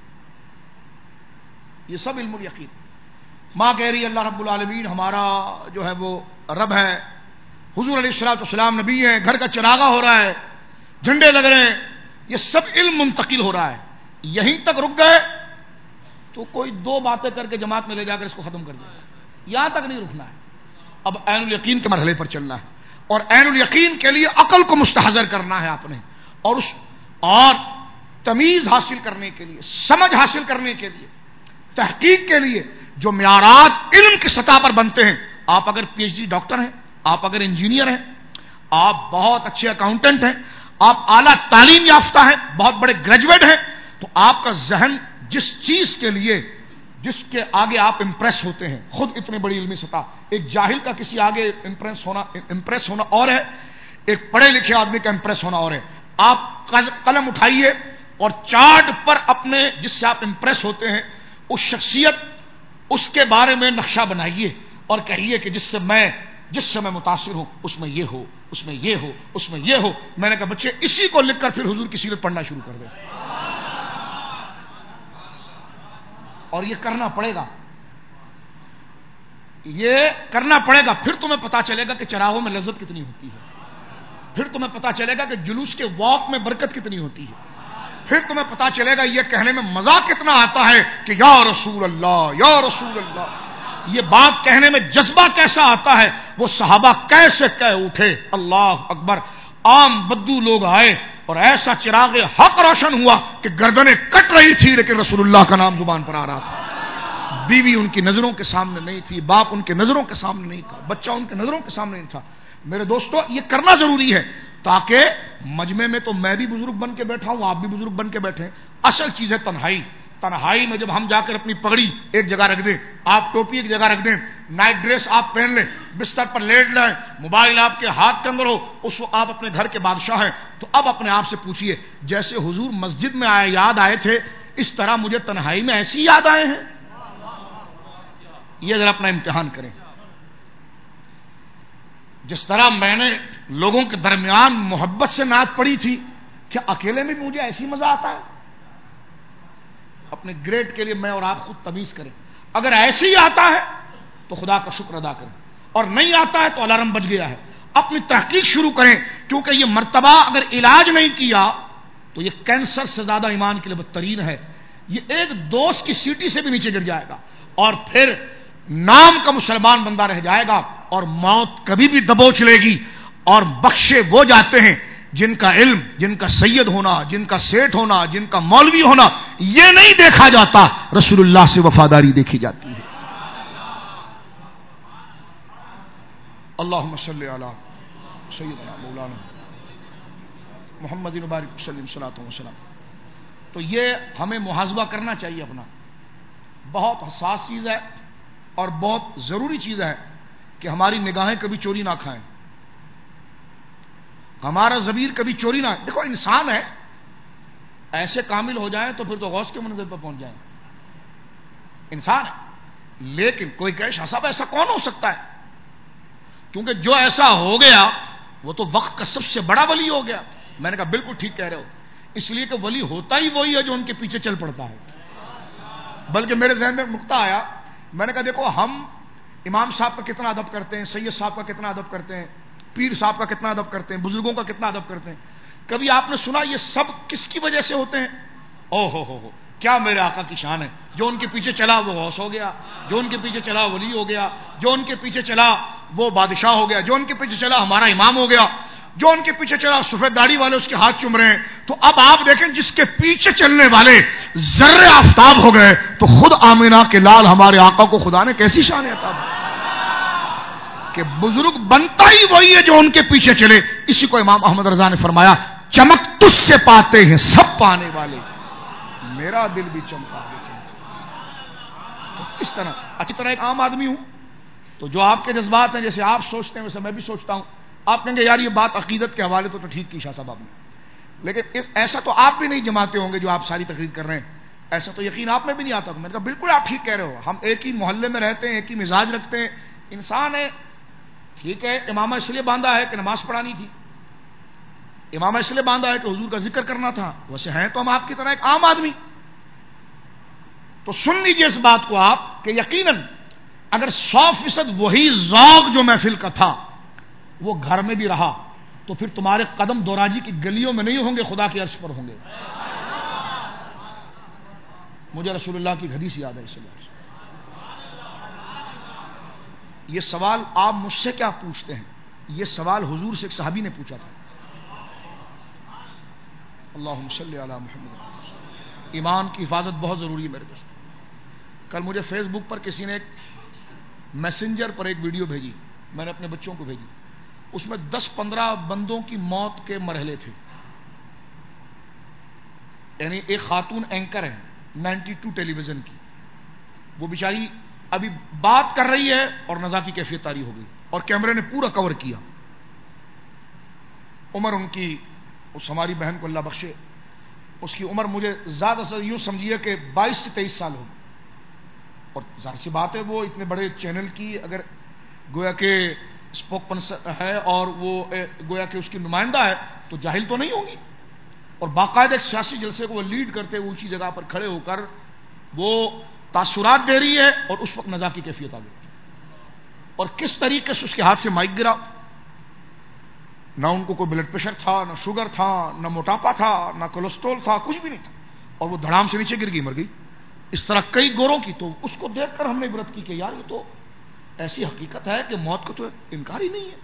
یہ سب علم الیقین۔ ماں کہہ رہی ہے اللہ رب العالمین ہمارا جو ہے وہ رب ہے، حضور علیہ الصلوۃ والسلام نبی ہیں، گھر کا چراغا ہو رہا ہے، جھنڈے لگ رہے ہیں، یہ سب علم منتقل ہو رہا ہے۔ یہیں تک رک گئے تو کوئی 2 باتیں کر کے جماعت میں لے جا کر اس کو ختم کر دیا، یہاں تک نہیں رکنا ہے، اب عین الیقین کے مرحلے پر چلنا ہے، اور عین الیقین کے لیے عقل کو مستحضر کرنا ہے آپ نے، اور تمیز حاصل کرنے کے لیے، سمجھ حاصل کرنے کے لیے، تحقیق کے لیے جو معیارات علم کی سطح پر بنتے ہیں۔ آپ اگر پی ایچ ڈی ڈاکٹر ہیں، آپ اگر انجینئر ہیں، آپ بہت اچھے اکاؤنٹنٹ ہیں، آپ اعلیٰ تعلیم یافتہ ہیں، بہت بڑے گریجویٹ ہیں، تو آپ کا ذہن جس چیز کے لیے، جس کے آگے آپ امپریس ہوتے ہیں، خود اتنی بڑی علمی سطح، ایک جاہل کا کسی آگے امپریس ہونا اور ہے، ایک پڑھے لکھے آدمی کا امپریس ہونا اور ہے۔ آپ قلم اٹھائیے اور چارٹ پر اپنے جس سے آپ امپریس ہوتے ہیں اس شخصیت، اس کے بارے میں نقشہ بنائیے اور کہیے کہ جس سے میں متاثر ہوں، اس میں یہ ہو، اس میں یہ ہو، اس میں یہ ہو۔ میں نے کہا بچے اسی کو لکھ کر پھر حضور کی سیرت پڑھنا شروع کر دیں، اور یہ کرنا پڑے گا، یہ کرنا پڑے گا، پھر تمہیں پتا چلے گا کہ چراغوں میں لذت کتنی ہوتی ہے، پھر تمہیں پتا چلے گا کہ جلوس کے واک میں برکت کتنی ہوتی ہے، پھر تمہیں پتا چلے گا یہ کہنے میں مزہ کتنا آتا ہے کہ یا رسول اللہ یا رسول اللہ، یہ بات کہنے میں جذبہ کیسا آتا ہے، وہ صحابہ کیسے کہہ اٹھے اللہ اکبر۔ عام بدو لوگ آئے اور ایسا چراغ حق روشن ہوا کہ گردنیں کٹ رہی تھی، لیکن رسول اللہ کا نام زبان پر آ رہا تھا۔ بیوی ان کی نظروں کے سامنے نہیں تھی، باپ ان کے نظروں کے سامنے نہیں تھا، بچہ ان کے نظروں کے سامنے نہیں تھا۔ میرے دوستو یہ کرنا ضروری ہے، تاکہ مجمع میں تو میں بھی بزرگ بن کے بیٹھا ہوں، آپ بھی بزرگ بن کے بیٹھے ہیں۔ اصل چیز ہے تنہائی۔ تنہائی میں جب ہم جا کر اپنی پگڑی ایک جگہ رکھ دیں، آپ ٹوپی ایک جگہ رکھ دیں، نائٹ ڈریس آپ پہن لیں، بستر پر لیٹ لیں، موبائل آپ کے ہاتھ کے اندر ہو، اس وقت آپ اپنے گھر کے بادشاہ ہیں، تو اب اپنے آپ سے پوچھئے جیسے حضور مسجد میں یاد آئے تھے، اس طرح مجھے تنہائی میں ایسی یاد آئے ہیں؟ یہ ذرا اپنا امتحان کریں۔ جس طرح میں نے لوگوں کے درمیان محبت سے نعت پڑھی تھی، کیا اکیلے میں بھی مجھے ایسی مزہ آتا ہے؟ اپنے گریڈ کے لیے میں اور آپ خود تمیز کریں۔ اگر ایسے ہی آتا ہے تو خدا کا شکر ادا کریں، اور نہیں آتا ہے تو الارم بج گیا ہے۔ اپنی تحقیق شروع کریں، کیونکہ یہ مرتبہ اگر علاج نہیں کیا تو یہ کینسر سے زیادہ ایمان کے لیے بدترین ہے۔ یہ ایک دوست کی سیٹی سے بھی نیچے گر جائے گا، اور پھر نام کا مسلمان بندہ رہ جائے گا اور موت کبھی بھی دبوچ لے گی. اور بخشے وہ جاتے ہیں جن کا علم، جن کا سید ہونا، جن کا سیٹ ہونا، جن کا مولوی ہونا یہ نہیں دیکھا جاتا، رسول اللہ سے وفاداری دیکھی جاتی ہے. اللہم صلی علی سیدنا مولانا محمد مبارک وسلم صلاۃ و سلام. تو یہ ہمیں محاسبہ کرنا چاہیے اپنا. بہت حساس چیز ہے اور بہت ضروری چیز ہے کہ ہماری نگاہیں کبھی چوری نہ کھائیں، ہمارا ضمیر کبھی چوری نہ. دیکھو انسان ہے، ایسے کامل ہو جائیں تو پھر تو غوث کے منزل پر پہنچ جائیں. انسان ہے، لیکن کوئی کہے شاہ صاحب ایسا کون ہو سکتا ہے؟ کیونکہ جو ایسا ہو گیا وہ تو وقت کا سب سے بڑا ولی ہو گیا. میں نے کہا بالکل ٹھیک کہہ رہے ہو، اس لیے کہ ولی ہوتا ہی وہی ہے جو ان کے پیچھے چل پڑتا ہے. بلکہ میرے ذہن میں نقطہ آیا، میں نے کہا دیکھو ہم امام صاحب کا کتنا ادب کرتے ہیں، سید صاحب کا کتنا ادب کرتے ہیں، پیر صاحب کا کتنا ادب کرتے ہیں، بزرگوں کا کتنا ادب کرتے ہیں. کبھی آپ نے سنا یہ سب کس کی وجہ سے ہوتے ہیں؟ او ہو کیا میرے آقا کی شان ہے. جو ان کے پیچھے چلا وہ غوث ہو گیا، جو ان کے پیچھے چلا ولی ہو گیا، جو ان کے پیچھے چلا وہ بادشاہ ہو گیا، جو ان کے پیچھے چلا ہمارا امام ہو گیا، جو ان کے پیچھے چلا سفید داڑھی والے اس کے ہاتھ چوم رہے ہیں. تو اب آپ دیکھیں جس کے پیچھے چلنے والے ذرے آفتاب ہو گئے تو خود آمینہ کے لال ہمارے آقا کو خدا نے کیسی شان عطا کی کہ بزرگ بنتا ہی وہی ہے جو ان کے پیچھے چلے. اسی کو امام احمد رضا نے فرمایا چمک تجھ سے پاتے ہیں سب پانے والے، میرا دل بھی چمکا ہے. تو اس طرح اچھی طرح ایک عام آدمی ہوں تو جو آپ کے جذبات ہیں جیسے آپ سوچتے ہیں ویسے میں بھی سوچتا ہوں. آپ کہیں گے یار یہ بات عقیدت کے حوالے تو ٹھیک کی شاہ صاحب آپ نے، لیکن ایسا تو آپ بھی نہیں جماتے ہوں گے جو آپ ساری تقریر کر رہے ہیں، ایسا تو یقین آپ میں بھی نہیں آتا. میں نے کہا بالکل آپ ٹھیک کہہ رہے ہو، ہم ایک ہی محلے میں رہتے ہیں، ایک ہی مزاج رکھتے ہیں، انسان ہے. ٹھیک ہے امامہ اس لیے باندھا ہے کہ نماز پڑھانی تھی، امامہ اس لیے باندھا ہے کہ حضور کا ذکر کرنا تھا، ویسے ہیں تو ہم آپ کی طرح ایک عام آدمی. تو سن لیجئے اس بات کو آپ کہ یقیناً اگر 100% وہی ذوق جو محفل کا تھا وہ گھر میں بھی رہا تو پھر تمہارے قدم دوراجی کی گلیوں میں نہیں ہوں گے، خدا کے عرش پر ہوں گے. مجھے رسول اللہ کی حدیث یاد ہے. اس لیے یہ سوال آپ مجھ سے کیا پوچھتے ہیں، یہ سوال حضور سے ایک صحابی نے پوچھا تھا. اللہم صلی علی محمد. ایمان کی حفاظت بہت ضروری ہے میرے دوست. کل مجھے فیس بک پر کسی نے ایک میسنجر پر ایک ویڈیو بھیجی، میں نے اپنے بچوں کو بھیجی. اس میں 10-15 بندوں کی موت کے مرحلے تھے. یعنی ایک خاتون اینکر ہے 92 ٹیلی ویژن کی، وہ بیچاری ابھی بات کر رہی ہے اور نزا کی کیفیت طاری ہو گئی اور کیمرے نے پورا کور کیا. عمر ان کی، اس ہماری بہن کو اللہ بخشے، اس کی عمر مجھے زیادہ سے یوں سمجھیے کہ 22 سے 23 سال ہو. اور ظاہر سی بات ہے وہ اتنے بڑے چینل کی اگر گویا کہ اسپوک پرسن ہے اور وہ گویا کہ اس کی نمائندہ ہے تو جاہل تو نہیں ہوگی. اور باقاعدہ ایک سیاسی جلسے کو وہ لیڈ کرتے ہوئے اونچی جگہ پر کھڑے ہو کر وہ تاثرات دے رہی ہے اور اس وقت نزا کی کیفیت آ گئی. اور کس طریقے سے اس کے ہاتھ سے مائک گرا. نہ ان کو کوئی بلڈ پریشر تھا، نہ شوگر تھا، نہ موٹاپا تھا، نہ کولیسٹرول تھا، کچھ بھی نہیں تھا، اور وہ دھڑام سے نیچے گر گئی، مر گئی. اس طرح کئی گوروں کی. تو اس کو دیکھ کر ہم نے عبرت کی کہ یار یہ تو ایسی حقیقت ہے کہ موت کو تو انکار ہی نہیں ہے.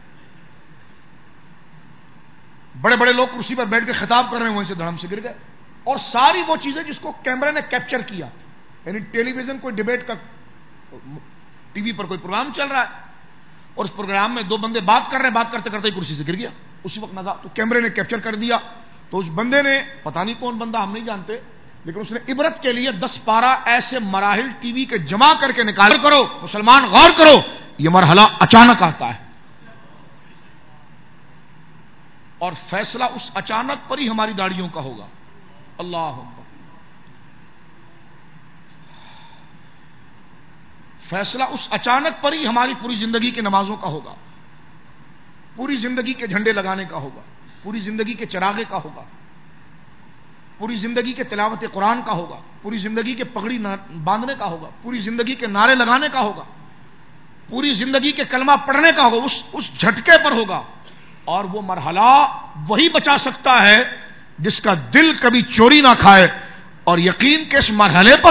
بڑے بڑے لوگ کرسی پر بیٹھ کے خطاب کر رہے ہیں، وہیں سے دھڑام سے گر گئے. اور ساری وہ چیزیں جس کو کیمرے نے کیپچر کیا، یعنی ٹیلی ویژن کوئی ڈیبیٹ کا ٹی وی پر کوئی پروگرام چل رہا ہے اور اس پروگرام میں 2 بندے بات کر رہے ہیں، بات کرتے کرتے ہی کرسی سے گر گیا اسی وقت نزا. تو کیمرے نے کیپچر کر دیا. تو اس بندے نے، پتہ نہیں کون بندہ، ہم نہیں جانتے، لیکن اس نے عبرت کے لیے 10 پارہ ایسے مراحل ٹی وی کے جمع کر کے نکال کرو مسلمان غور کرو، یہ مرحلہ اچانک آتا ہے اور فیصلہ اس اچانک پر ہی ہماری داڑھیوں کا ہوگا. اللہ اکبر. فیصلہ اس اچانک پر ہی ہماری پوری زندگی کی نمازوں کا ہوگا، پوری زندگی کے جھنڈے لگانے کا ہوگا، پوری زندگی کے چراغے کا ہوگا، پوری زندگی کے تلاوت قرآن کا ہوگا، پوری زندگی کے پگڑی باندھنے کا ہوگا، پوری زندگی کے نعرے لگانے کا ہوگا، پوری زندگی کے کلمہ پڑھنے کا ہوگا. اس جھٹکے پر ہوگا. اور وہ مرحلہ وہی بچا سکتا ہے جس کا دل کبھی چوری نہ کھائے اور یقین کے اس مرحلے پر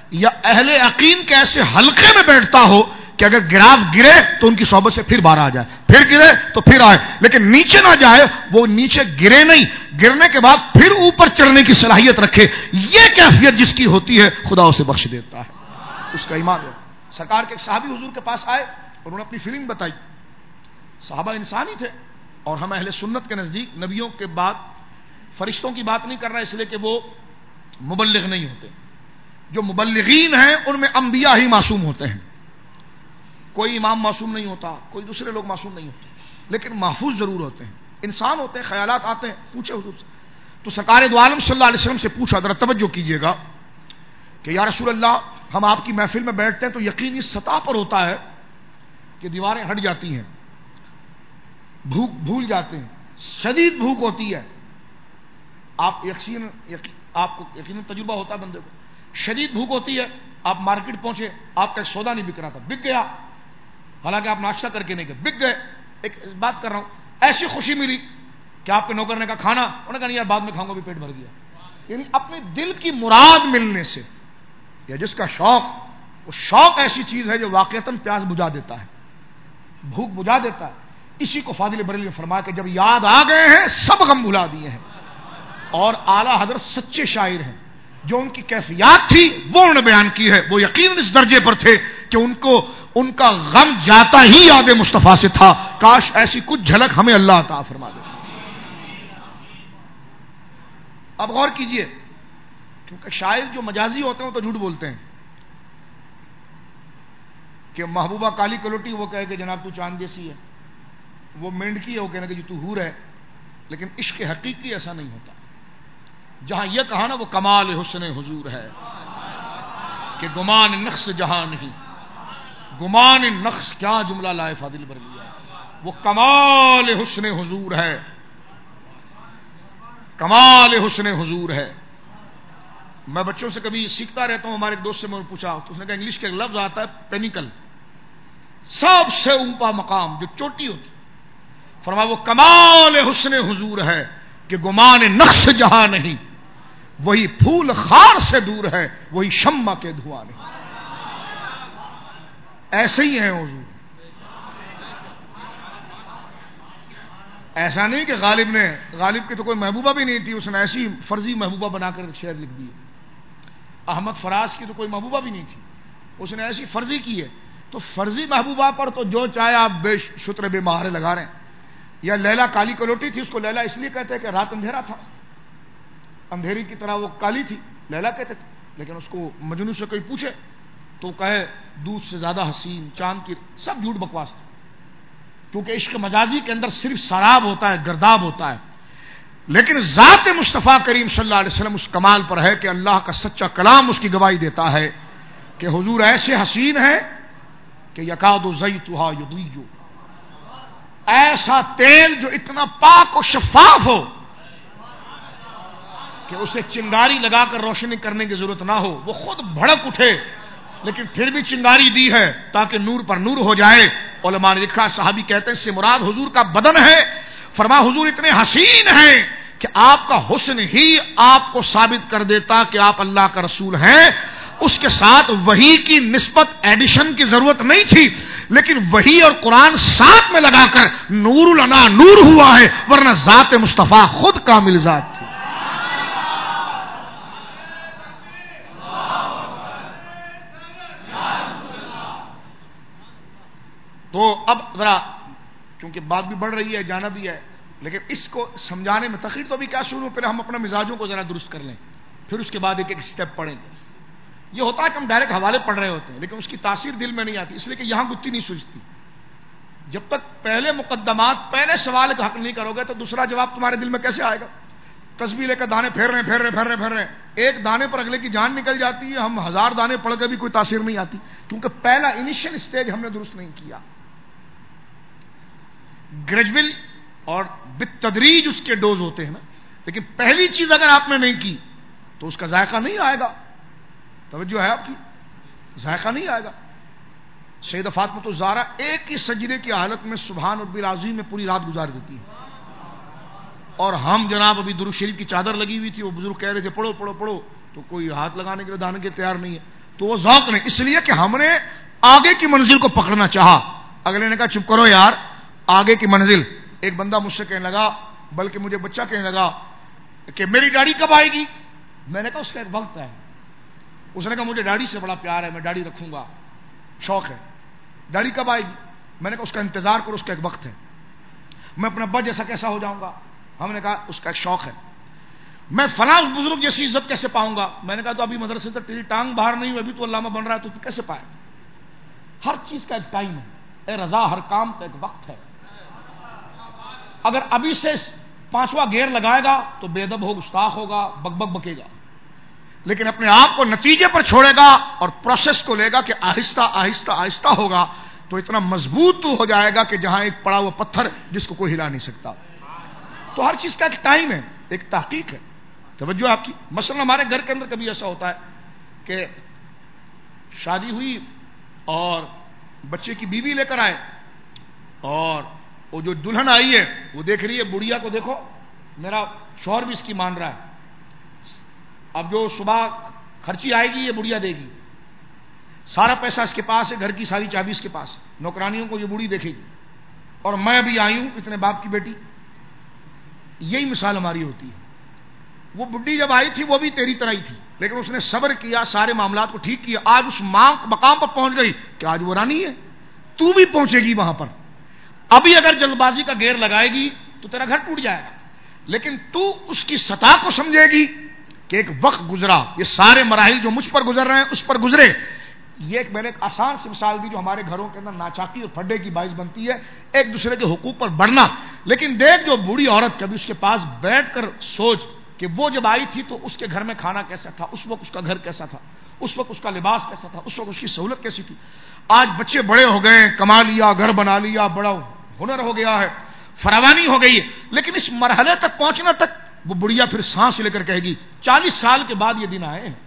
یا اہل یقین کے ایسے حلقے میں بیٹھتا ہو کہ اگر گراف گرے تو ان کی صحبت سے پھر باہر آ جائے، پھر گرے تو پھر آئے، لیکن نیچے نہ جائے، وہ نیچے گرے نہیں، گرنے کے بعد پھر اوپر چڑھنے کی صلاحیت رکھے. یہ کیفیت جس کی ہوتی ہے خدا اسے بخش دیتا ہے، اس کا ایمان ہے. سرکار کے ایک صحابی حضور کے پاس آئے اور انہوں نے اپنی فیلنگ بتائی. صحابہ انسان ہی تھے، اور ہم اہل سنت کے نزدیک نبیوں کے بعد فرشتوں کی بات نہیں کر رہا اس لیے کہ وہ مبلغ نہیں ہوتے. جو مبلغین ہیں ان میں انبیاء ہی معصوم ہوتے ہیں. کوئی امام معصوم نہیں ہوتا، کوئی دوسرے لوگ معصوم نہیں ہوتے، لیکن محفوظ ضرور ہوتے ہیں. انسان ہوتے ہیں، خیالات آتے ہیں. پوچھے حضور سے، تو سرکار دو عالم صلی اللہ علیہ وسلم سے پوچھا، ذرا توجہ کیجئے گا کہ یا رسول اللہ، ہم آپ کی محفل میں بیٹھتے ہیں تو یقین اس سطح پر ہوتا ہے کہ دیواریں ہٹ جاتی ہیں، بھوک بھول جاتے ہیں، شدید بھوک ہوتی ہے. آپ کو یقیناً تجربہ ہوتا ہے بندے کو، شدید بھوک ہوتی ہے، آپ مارکیٹ پہنچے، آپ کا ایک سودا نہیں بک رہا تھا، بک گیا، حالانکہ آپ ناشتہ کر کے نہیں گئے، بک گئے. ایک بات کر رہا ہوں، ایسی خوشی ملی کہ آپ کے نوکر نے کہا کھانا، انہوں نے کہا نہیں یار بعد میں کھاؤں گا، بھی پیٹ بھر گیا. یعنی اپنے دل کی مراد ملنے سے، یا جس کا شوق، وہ شوق ایسی چیز ہے جو واقعتاً پیاس بجھا دیتا ہے، بھوک بجھا دیتا ہے. اسی کو فاضل بریلوی نے فرمایا کہ جب یاد آ گئے ہیں سب غم بھلا دیے ہیں. اور اعلیٰ حضرت سچے شاعر ہیں، جو ان کی کیفیات تھی وہ انہوں نے بیان کی ہے. وہ یقیناً اس درجے پر تھے کہ ان کا غم جاتا ہی یاد مصطفیٰ سے تھا. کاش ایسی کچھ جھلک ہمیں اللہ عطا فرما دے. اب غور کیجئے، کیونکہ شاعر جو مجازی ہوتے ہیں وہ تو جھوٹ بولتے ہیں کہ محبوبہ کالی کلوٹی، وہ کہے کہ جناب تو چاند جیسی ہے، وہ مینڈکی ہے، وہ کہنا کہ جو تو حور ہے. لیکن عشق حقیقی ایسا نہیں ہوتا. جہاں یہ کہا نا وہ کمال حسن حضور ہے کہ گمان نقص جہاں نہیں. گمان نقص کیا جملہ لائے فاضل بریلوی، وہ کمال حسن حضور ہے، کمال حسن حضور ہے. میں بچوں سے کبھی سیکھتا رہتا ہوں. ہمارے ایک دوست سے میں نے پوچھا تو اس نے کہا انگلش کا ایک لفظ آتا ہے پینیکل، سب سے اونپا مقام جو چوٹی ہوتی. فرمایا وہ کمال حسن حضور ہے کہ گمان نقص جہاں نہیں، وہی پھول خار سے دور ہے، وہی شمع کے دھواں نہیں. ایسے ہی ہیں حضور. ایسا نہیں کہ غالب کی تو کوئی محبوبہ بھی نہیں تھی، اس نے ایسی فرضی محبوبہ بنا کر شعر لکھ دی. احمد فراز کی تو کوئی محبوبہ بھی نہیں تھی، اس نے ایسی فرضی کی ہے. تو فرضی محبوبہ پر تو جو چاہے آپ بے شتر بے مہارے لگا رہے ہیں. یا لیلا کالی کلوٹی تھی، اس کو لیلا اس لیے کہتے ہیں کہ رات اندھیرا تھا، اندھیری کی طرح وہ کالی تھی، لیلا کہتے تھے. لیکن اس کو مجنوں سے کوئی پوچھے تو کہے دودھ سے زیادہ حسین، چاند کی، سب جھوٹ بکواس تھا. کیونکہ عشق مجازی کے اندر صرف سراب ہوتا ہے، گرداب ہوتا ہے. لیکن ذات مصطفیٰ کریم صلی اللہ علیہ وسلم اس کمال پر ہے کہ اللہ کا سچا کلام اس کی گواہی دیتا ہے کہ حضور ایسے حسین ہے کہ یکاد زیتھا یضیء، ایسا تیل جو اتنا پاک و شفاف ہو کہ اسے چنگاری لگا کر روشنی کرنے کی ضرورت نہ ہو، وہ خود بھڑک اٹھے، لیکن پھر بھی چنگاری دی ہے تاکہ نور پر نور ہو جائے. علماء نے لکھا، صحابی کہتے ہیں اس سے مراد حضور کا بدن ہے. فرمایا حضور اتنے حسین ہیں کہ آپ کا حسن ہی آپ کو ثابت کر دیتا کہ آپ اللہ کا رسول ہیں. اس کے ساتھ وحی کی نسبت ایڈیشن کی ضرورت نہیں تھی، لیکن وحی اور قرآن ساتھ میں لگا کر نور لنا نور ہوا ہے، ورنہ ذات مصطفیٰ خود کامل ذات تھی. تو اب ذرا کیونکہ بات بھی بڑھ رہی ہے، جانا بھی ہے، لیکن اس کو سمجھانے میں تخیر تو ابھی کیا شروع، پھر ہم اپنے مزاجوں کو ذرا درست کر لیں، پھر اس کے بعد ایک ایک سٹیپ پڑھیں گے. یہ ہوتا ہے کہ ہم ڈائریکٹ حوالے پڑھ رہے ہوتے ہیں لیکن اس کی تاثیر دل میں نہیں آتی، اس لیے کہ یہاں گتی نہیں سوچتی. جب تک پہلے مقدمات، پہلے سوال کا حق نہیں کرو گے تو دوسرا جواب تمہارے دل میں کیسے آئے گا؟ تسبیح لے کر دانے پھیر رہے ہیں، ایک دانے پر اگلے کی جان نکل جاتی ہے. ہم 1000 دانے پڑھ کے بھی کوئی تاثیر نہیں آتی، کیونکہ پہلا انیشل اسٹیج ہم نے درست نہیں کیا. گریجول اور بالتدریج اس کے ڈوز ہوتے ہیں نا، لیکن پہلی چیز اگر آپ نے نہیں کی تو اس کا ذائقہ نہیں آئے گا. توجہ ہے آپ کی؟ ذائقہ نہیں آئے گا. سیدہ فاطمہ الزہرا ایک ہی سجدے کی حالت میں سبحان ربی العظیم میں پوری رات گزار دیتی ہے. اور ہم جناب ابھی درود شریف کی چادر لگی ہوئی تھی، وہ بزرگ کہہ رہے تھے پڑھو پڑھو پڑھو، تو کوئی ہاتھ لگانے کے لیے دانے کے تیار نہیں ہے. تو وہ ذوق نہیں، اس لیے کہ ہم نے آگے کی منزل کو پکڑنا چاہا. اگلے نے کہا چپ کرو یار، آگے کی منزل. ایک بندہ مجھ سے کہنے لگا، بلکہ مجھے بچہ کہنے لگا کہ میری داڑھی کب آئے گی؟ میں نے کہا اس کا ایک وقت ہے. اس نے کہا مجھے داڑھی سے بڑا پیار ہے، میں داڑھی رکھوں گا، شوق ہے. داڑھی کب آئے گی؟ میں نے کہا اس کا انتظار کرو، اس کا ایک وقت ہے. میں اپنا ابا جیسا کیسا ہو جاؤں گا؟ ہم نے کہا اس کا ایک شوق ہے. میں فلاں بزرگ جیسی عزت کیسے پاؤں گا؟ میں نے کہا تو ابھی مدرسے سے تیری ٹانگ باہر نہیں ہوئی، ابھی تو علامہ بن رہا ہے، تو کیسے پائے؟ ہر چیز کا ایک ٹائم ہے. اے رضا، ہر کام کا ایک وقت ہے. اگر ابھی سے 5واں گیئر لگائے گا تو بے ادب ہوگا، گستاخ ہوگا، بک بک بکے گا. لیکن اپنے آپ کو نتیجے پر چھوڑے گا اور پروسیس کو لے گا کہ آہستہ آہستہ آہستہ ہوگا تو اتنا مضبوط تو ہو جائے گا کہ جہاں ایک پڑا ہوا پتھر جس کو کوئی ہلا نہیں سکتا. تو ہر چیز کا ایک ٹائم ہے، ایک تحقیق ہے. توجہ آپ کی. مثلا ہمارے گھر کے اندر کبھی ایسا ہوتا ہے کہ شادی ہوئی اور بچے کی بیوی لے کر آئے اور وہ جو دلہن آئی ہے وہ دیکھ رہی ہے بڑھیا کو، دیکھو میرا شوہر بھی اس کی مان رہا ہے، اب جو صبح خرچی آئے گی یہ بڑھیا دے گی، سارا پیسہ اس کے پاس ہے، گھر کی ساری چابی اس کے پاس، نوکرانیوں کو یہ بوڑھی دیکھے گی، اور میں بھی آئی ہوں اتنے باپ کی بیٹی. یہی مثال ہماری ہوتی ہے. وہ بڈھی جب آئی تھی وہ بھی تیری طرح ہی تھی، لیکن اس نے صبر کیا، سارے معاملات کو ٹھیک کیا، آج اس مقام پر پہنچ گئی کہ آج وہ رانی ہے. تو بھی پہنچے گی وہاں پر. ابھی اگر جلد بازی کا گیئر لگائے گی تو تیرا گھر ٹوٹ جائے گا، لیکن تو اس کی سطح کو سمجھے گی کہ ایک وقت گزرا، یہ سارے مراحل جو مجھ پر گزر رہے ہیں اس پر گزرے. یہ میں نے ایک آسان سی مثال دی جو ہمارے گھروں کے اندر ناچاکی اور پھڈے کی باعث بنتی ہے، ایک دوسرے کے حقوق پر بڑھنا. لیکن دیکھ جو بوڑھی عورت کبھی اس کے پاس بیٹھ کر سوچ کہ وہ جب آئی تھی تو اس کے گھر میں کھانا کیسا تھا، اس وقت اس کا گھر کیسا تھا، اس وقت اس کا لباس کیسا تھا، اس وقت اس کی سہولت کیسی تھی. آج بچے بڑے ہو گئے، کما لیا، گھر بنا لیا، بڑا ہنر ہو گیا ہے، فراوانی ہو گئی ہے، لیکن اس مرحلے تک پہنچنا تک وہ بڑھیا پھر سانس لے کر کہے گی 40 سال کے بعد یہ دن آئے ہیں،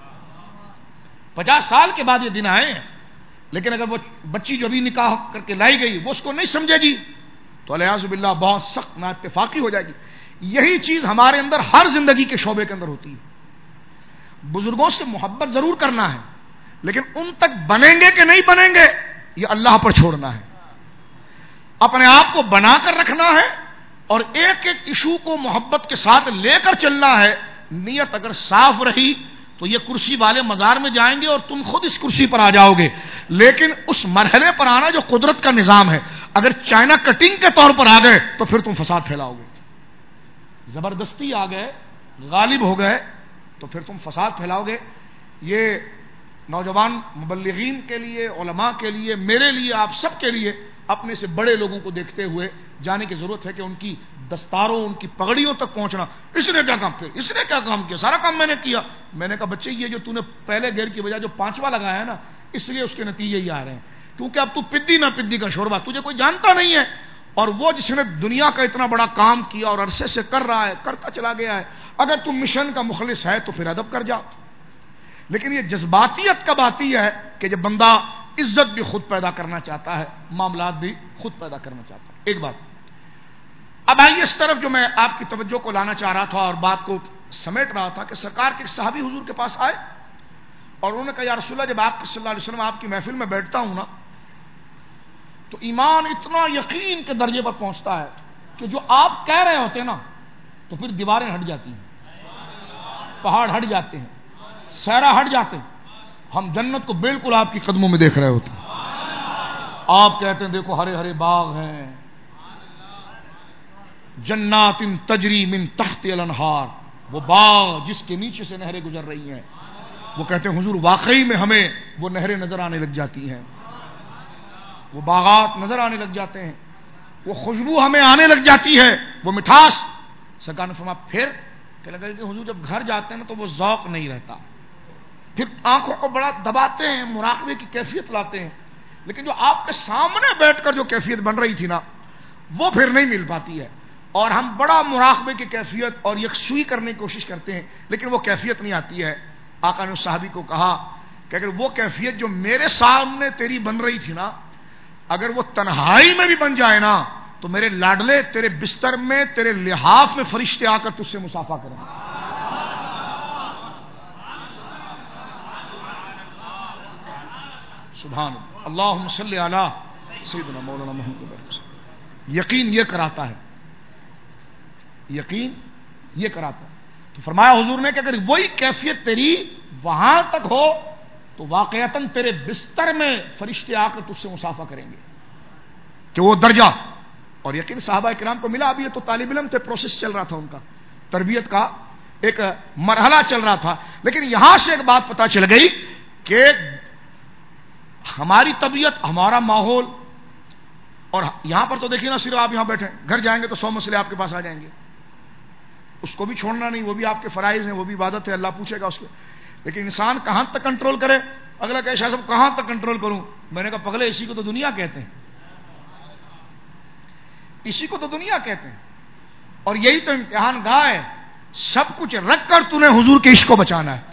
50 سال کے بعد یہ دن آئے ہیں. لیکن اگر وہ بچی جو بھی نکاح کر کے لائی گئی وہ اس کو نہیں سمجھے گی تو الیاذ باللہ بہت سخت نااتفاقی ہو جائے گی. یہی چیز ہمارے اندر ہر زندگی کے شعبے کے اندر ہوتی ہے. بزرگوں سے محبت ضرور کرنا ہے، لیکن ان تک بنیں گے کہ نہیں بنیں گے یہ اللہ پر چھوڑنا ہے. اپنے آپ کو بنا کر رکھنا ہے اور ایک ایک ایشو کو محبت کے ساتھ لے کر چلنا ہے. نیت اگر صاف رہی تو یہ کرسی والے مزار میں جائیں گے اور تم خود اس کرسی پر آ جاؤ گے. لیکن اس مرحلے پر آنا جو قدرت کا نظام ہے، اگر چائنا کٹنگ کے طور پر آ گئے تو پھر تم فساد پھیلاؤ گے. زبردستی آ گئے، غالب ہو گئے تو پھر تم فساد پھیلاؤ گے. یہ نوجوان مبلغین کے لیے، علماء کے لیے، میرے لیے، آپ سب کے لیے اپنے سے بڑے لوگوں کو دیکھتے ہوئے جانے کی ضرورت ہے کہ ان کی دستاروں، ان کی پگڑیوں تک پہنچنا. اس نے کیا کام، پھر اس نے کیا کام کیا، سارا کام میں نے کیا. میں نے کہا بچے یہ جو تو نے پہلے گیئر کی بجائے جو 5واں لگایا ہے نا، اس لیے اس کے نتیجے ہی آ رہے ہیں، کیونکہ اب تو پدی نہ پدی کا شوربہ، تجھے کوئی جانتا نہیں ہے. اور وہ جس نے دنیا کا اتنا بڑا کام کیا اور عرصے سے کر رہا ہے، کرتا چلا گیا ہے، اگر تم مشن کا مخلص ہے تو پھر ادب کر جا. لیکن یہ جذباتیت کب آتی ہے کہ جب بندہ عزت بھی خود پیدا کرنا چاہتا ہے، معاملات بھی خود پیدا کرنا چاہتا ہے. ایک بات اب آئیے اس طرف جو میں آپ کی توجہ کو لانا چاہ رہا تھا اور بات کو سمیٹ رہا تھا کہ سرکار کے صحابی حضور کے پاس آئے اور انہوں نے کہا یا رسول اللہ، جب آپ صلی اللہ علیہ وسلم آپ کی محفل میں بیٹھتا ہوں نا تو ایمان اتنا یقین کے درجے پر پہنچتا ہے کہ جو آپ کہہ رہے ہوتے ہیں نا تو پھر دیواریں ہٹ جاتی ہیں، پہاڑ ہٹ جاتے ہیں، صحرا ہٹ جاتے ہیں، ہم جنت کو بالکل آپ کی قدموں میں دیکھ رہے ہوتے ہیں. آپ کہتے ہیں دیکھو ہرے ہرے باغ ہیں، جنات تجری من تحت الانہار، وہ باغ جس کے نیچے سے نہریں گزر رہی ہیں. وہ کہتے ہیں حضور واقعی میں ہمیں وہ نہریں نظر آنے لگ جاتی ہیں، وہ باغات نظر آنے لگ جاتے ہیں، وہ خوشبو ہمیں آنے لگ جاتی ہے، وہ مٹھاس. سرکار نے فرمایا پھر کہ لگا کہ حضور جب گھر جاتے ہیں نا تو وہ ذوق نہیں رہتا، پھر آنکھوں کو بڑا دباتے ہیں، مراقبے کی کیفیت لاتے ہیں، لیکن جو آپ کے سامنے بیٹھ کر جو کیفیت بن رہی تھی نا وہ پھر نہیں مل پاتی ہے. اور ہم بڑا مراقبے کی کیفیت اور یکسوئی کرنے کی کوشش کرتے ہیں لیکن وہ کیفیت نہیں آتی ہے. آقا نے صحابی کو کہا کہ اگر وہ کیفیت جو میرے سامنے تیری بن رہی تھی نا اگر وہ تنہائی میں بھی بن جائے نا تو میرے لاڈلے تیرے بستر میں، تیرے لحاف میں فرشتے آ کر تجھ سے مصافحہ کریں. سبحان اللہ، اللہم صلی علی سیدنا مولانا محمد۔ یقین یہ کراتا ہے، یقین یہ کراتا ہے۔ تو فرمایا حضور نے کہ اگر وہی کیفیت تیری وہاں تک ہو تو واقعتاً تیرے بستر میں فرشتے آ کر تجھ سے مصافحہ کریں گے، کہ وہ درجہ۔ اور یقین صحابہ کرام کو ملا، ابھی یہ تو طالب علم تھے، پروسیس چل رہا تھا ان کا، تربیت کا ایک مرحلہ چل رہا تھا، لیکن یہاں سے ایک بات پتہ چل گئی کہ ہماری طبیعت، ہمارا ماحول، اور یہاں پر تو دیکھیے نا، صرف آپ یہاں بیٹھے، گھر جائیں گے تو 100 مسئلے آپ کے پاس آ جائیں گے، اس کو بھی چھوڑنا نہیں، وہ بھی آپ کے فرائض ہیں، وہ بھی عبادت ہے، اللہ پوچھے گا اس کو۔ لیکن انسان کہاں تک کنٹرول کرے؟ اگلا کہ شاہ صاحب کہاں تک کنٹرول کروں؟ میں نے کہا پگلے اسی کو تو دنیا کہتے ہیں، اسی کو تو دنیا کہتے ہیں، اور یہی تو امتحان گاہ ہے، سب کچھ رکھ کر تو نے حضور کے عشق کو بچانا ہے۔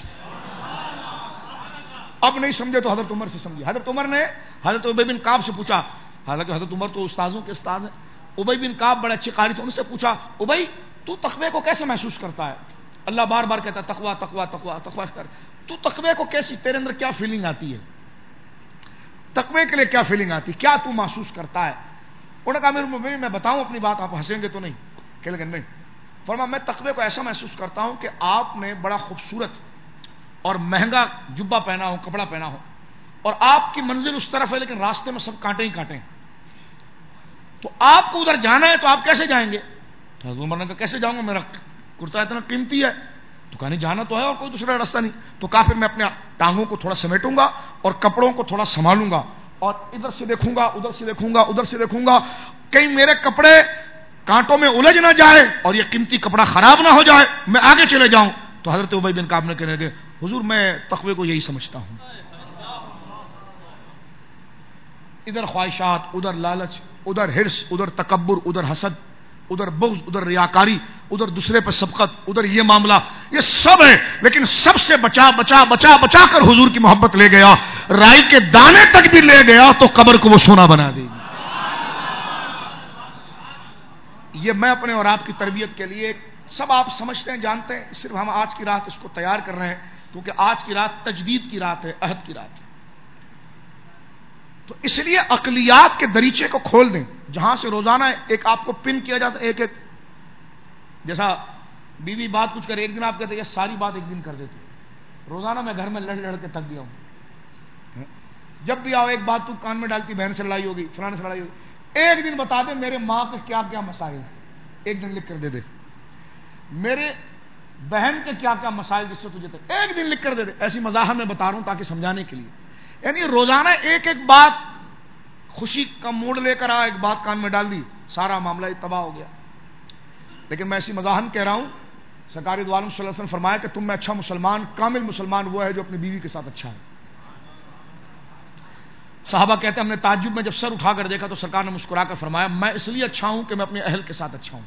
اب نہیں سمجھے تو حضرت عمر سے سمجھے۔ حضرت عمر نے حضرت ابی بن کعب سے پوچھا، حالانکہ حضرت عمر تو استاذوں کے استاد ہیں، ابی بن کعب بڑے اچھے قاری تھے، ان سے پوچھا ابی تو تقوی کو کیسے محسوس کرتا ہے؟ اللہ بار بار کہتا ہے تقوی تقوی تقوی تقوی اختیار، تو تقوی کو کیسی، تیرے اندر کیا فیلنگ آتی ہے؟ تقوی کے لیے کیا فیلنگ آتی ہے؟ کیا تو محسوس کرتا ہے؟ انہوں نے کہا امیر المومنین میں بتاؤں اپنی بات، آپ ہنسیں گے تو نہیں، کہ لیکن نہیں، فرمایا میں تقوی کو ایسا محسوس کرتا ہوں کہ آپ نے بڑا خوبصورت اور مہنگا جبہ پہنا ہو، کپڑا پہنا ہو، اور آپ کی منزل اس طرف ہے لیکن راستے میں سب کانٹے ہی کانٹے ہیں، تو آپ کو ادھر جانا ہے تو آپ کیسے جائیں گے؟ تو حضرت عمر نے کہا کیسے جاؤں گا، میرا کرتا اتنا قیمتی ہے، تو کہا نہیں جانا تو ہے اور کوئی دوسرا راستہ نہیں، تو کہا پھر میں اپنے ٹانگوں کو تھوڑا سمیٹوں گا اور کپڑوں کو تھوڑا سنبھالوں گا، اور ادھر سے دیکھوں گا ادھر سے دیکھوں گا ادھر سے دیکھوں گا، کہیں میرے کپڑے کانٹوں میں الجھ نہ جائے اور یہ قیمتی کپڑا خراب نہ ہو جائے، میں آگے چلے جاؤں۔ تو حضرت ابی بن کعب نے کہنے لگے حضور میں تقوی کو یہی سمجھتا ہوں، ادھر خواہشات، ادھر لالچ، ادھر حرص، ادھر تکبر، ادھر حسد، ادھر بغض، ادھر ریاکاری، ادھر دوسرے پر سبقت، ادھر یہ معاملہ، یہ سب ہے، لیکن سب سے بچا بچا بچا بچا کر حضور کی محبت لے گیا، رائی کے دانے تک بھی لے گیا تو قبر کو وہ سونا بنا دے گی۔ یہ میں اپنے اور آپ کی تربیت کے لیے، سب آپ سمجھتے ہیں جانتے ہیں، صرف ہم آج کی رات اس کو تیار کر رہے ہیں، کیونکہ آج کی رات تجدید کی رات ہے، عہد کی رات ہے، تو اس لیے عقلیات کے دریچے کو کھول دیں، جہاں سے روزانہ ایک آپ کو پن کیا جاتا ہے، ایک ایک، جیسا بیوی بات کچھ کرے، ایک دن آپ کہتے ہیں یہ ساری بات ایک دن کر دیتی، روزانہ میں گھر میں لڑ لڑ کے تھک گیا ہوں، جب بھی آؤ ایک بات تو کان میں ڈالتی، بہن سے لڑائی ہوگی، فلانے سے لڑائی ہوگی، ایک دن بتا دے میرے ماں کے کیا کیا مسائل ہیں، ایک دن لکھ کر دے دے، میرے بہن کے کیا کیا مسائل جس سے تجھے تک، ایک دن لکھ کر دے دے، ایسی مزاحم میں بتا رہا ہوں تاکہ سمجھانے کے لیے، یعنی روزانہ ایک ایک بات، خوشی کا موڈ لے کر ایک بات کان میں ڈال دی، سارا معاملہ تباہ ہو گیا۔ لیکن میں ایسی مزاحم کہہ رہا ہوں، سرکار دو عالم صلی اللہ علیہ وسلم فرمایا کہ تم میں اچھا مسلمان، کامل مسلمان وہ ہے جو اپنی بیوی کے ساتھ اچھا ہے۔ صحابہ کہتے ہیں ہم نے تعجب میں جب سر اٹھا کر دیکھا تو سرکار نے مسکرا کر فرمایا میں اس لیے اچھا ہوں کہ میں اپنے اہل کے ساتھ اچھا ہوں۔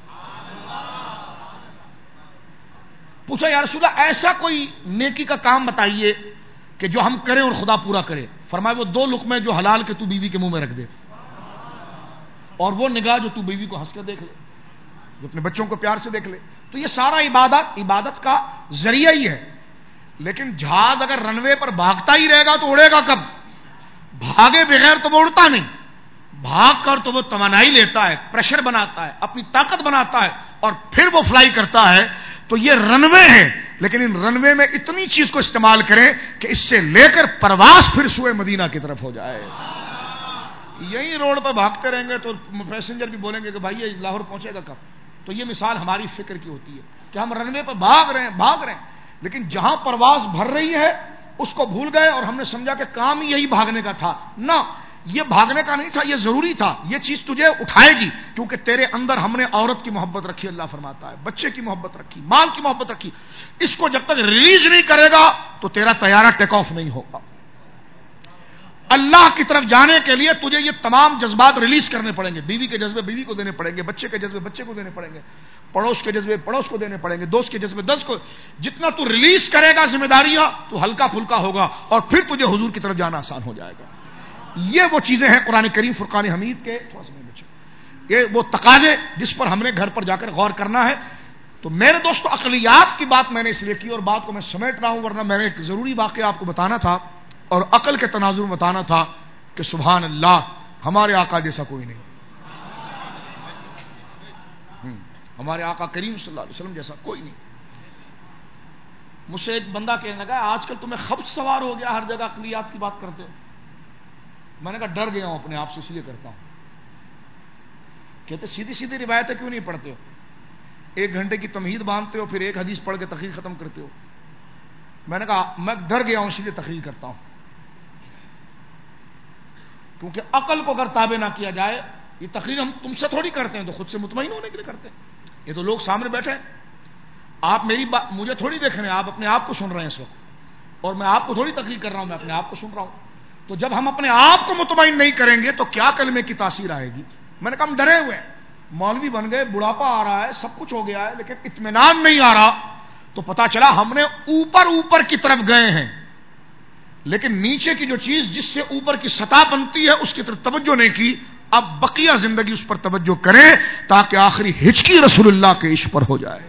پوچھا یا رسول اللہ ایسا کوئی نیکی کا کام بتائیے کہ جو ہم کریں اور خدا پورا کرے، فرمایا وہ 2 لقمے جو حلال کے تو بیوی کے منہ میں رکھ دے، اور وہ نگاہ جو تو بیوی کو ہنس کے دیکھ لے، جو اپنے بچوں کو پیار سے دیکھ لے، تو یہ سارا عبادت کا ذریعہ ہی ہے۔ لیکن جہاز اگر رن وے پر بھاگتا ہی رہے گا تو اڑے گا کب؟ بھاگے بغیر تو وہ اڑتا نہیں، بھاگ کر تو وہ توانائی لیتا ہے، پریشر بناتا ہے، اپنی طاقت بناتا ہے، اور پھر وہ فلائی کرتا ہے۔ تو یہ رن وے ہے، لیکن ان رن وے میں اتنی چیز کو استعمال کریں کہ اس سے لے کر پرواز پھر سوئے مدینہ کی طرف ہو جائے۔ یہی روڈ پر بھاگتے رہیں گے تو پیسنجر بھی بولیں گے کہ بھائی یہ لاہور پہنچے گا کب؟ تو یہ مثال ہماری فکر کی ہوتی ہے کہ ہم رن وے پر بھاگ رہے ہیں، لیکن جہاں پرواز بھر رہی ہے اس کو بھول گئے اور ہم نے سمجھا کہ کام یہی بھاگنے کا تھا۔ نہ، یہ بھاگنے کا نہیں تھا، یہ ضروری تھا، یہ چیز تجھے اٹھائے گی، کیونکہ تیرے اندر ہم نے عورت کی محبت رکھی، اللہ فرماتا ہے، بچے کی محبت رکھی، مال کی محبت رکھی، اس کو جب تک ریلیز نہیں کرے گا تو تیرا طیارہ ٹیک آف نہیں ہوگا۔ اللہ کی طرف جانے کے لیے تجھے یہ تمام جذبات ریلیز کرنے پڑیں گے، بیوی کے جذبے بیوی کو دینے پڑیں گے، بچے کے جذبے بچے کو دینے پڑیں گے، پڑوس کے جذبے پڑوس کو دینے پڑیں گے، دوست کے جذبے دوست کو، جتنا تو ریلیز کرے گا ذمہ داریاں تو ہلکا پھلکا ہوگا اور پھر تجھے حضور کی طرف جانا آسان ہو جائے گا۔ یہ وہ چیزیں ہیں قرآن کریم فرقان حمید کے، تھوڑا سا بچے، یہ وہ تقاضے جس پر ہم نے گھر پر جا کر غور کرنا ہے۔ تو میرے دوستو عقلیات کی بات میں نے اس لیے کی اور بات کو میں سمیٹ رہا ہوں، ورنہ میں نے ایک ضروری واقعہ آپ کو بتانا تھا اور عقل کے تناظر میں بتانا تھا کہ سبحان اللہ ہمارے آقا جیسا کوئی نہیں، ہمارے آقا کریم صلی اللہ علیہ وسلم جیسا کوئی نہیں۔ مجھ سے ایک بندہ کہنے لگا آج کل تمہیں خبط سوار ہو گیا، ہر جگہ عقلیات کی بات کرتے ہو۔ میں نے کہا ڈر گیا ہوں اپنے آپ سے، اس لیے کرتا ہوں۔ کہتے سیدھی سیدھی روایتیں کیوں نہیں پڑھتے ہو؟ 1 گھنٹے کی تمہید باندھتے ہو، پھر ایک حدیث پڑھ کے تقریر ختم کرتے ہو۔ میں نے کہا میں ڈر گیا ہوں، اس لیے تقریر کرتا ہوں، کیونکہ عقل کو اگر تابع نہ کیا جائے، یہ تقریر ہم تم سے تھوڑی کرتے ہیں، تو خود سے مطمئن ہونے کے لیے کرتے ہیں۔ یہ تو لوگ سامنے بیٹھے ہیں، آپ میری بات مجھے تھوڑی دیکھ رہے ہیں، آپ اپنے آپ کو سن رہے ہیں اس وقت، اور میں آپ کو تھوڑی تقریر کر رہا ہوں، میں اپنے آپ کو سن رہا ہوں۔ تو جب ہم اپنے آپ کو مطمئن نہیں کریں گے تو کیا کلمے کی تاثیر آئے گی؟ میں نے کہا ہم ڈرے ہوئے ہیں، مولوی بن گئے، بڑھاپا آ رہا ہے، سب کچھ ہو گیا ہے، لیکن اطمینان نہیں آ رہا۔ تو پتا چلا ہم نے اوپر کی طرف گئے ہیں، لیکن نیچے کی جو چیز جس سے اوپر کی سطح بنتی ہے اس کی طرف توجہ نہیں کی۔ اب بقیہ زندگی اس پر توجہ کریں تاکہ آخری ہچکی رسول اللہ کے عشق پر ہو جائے۔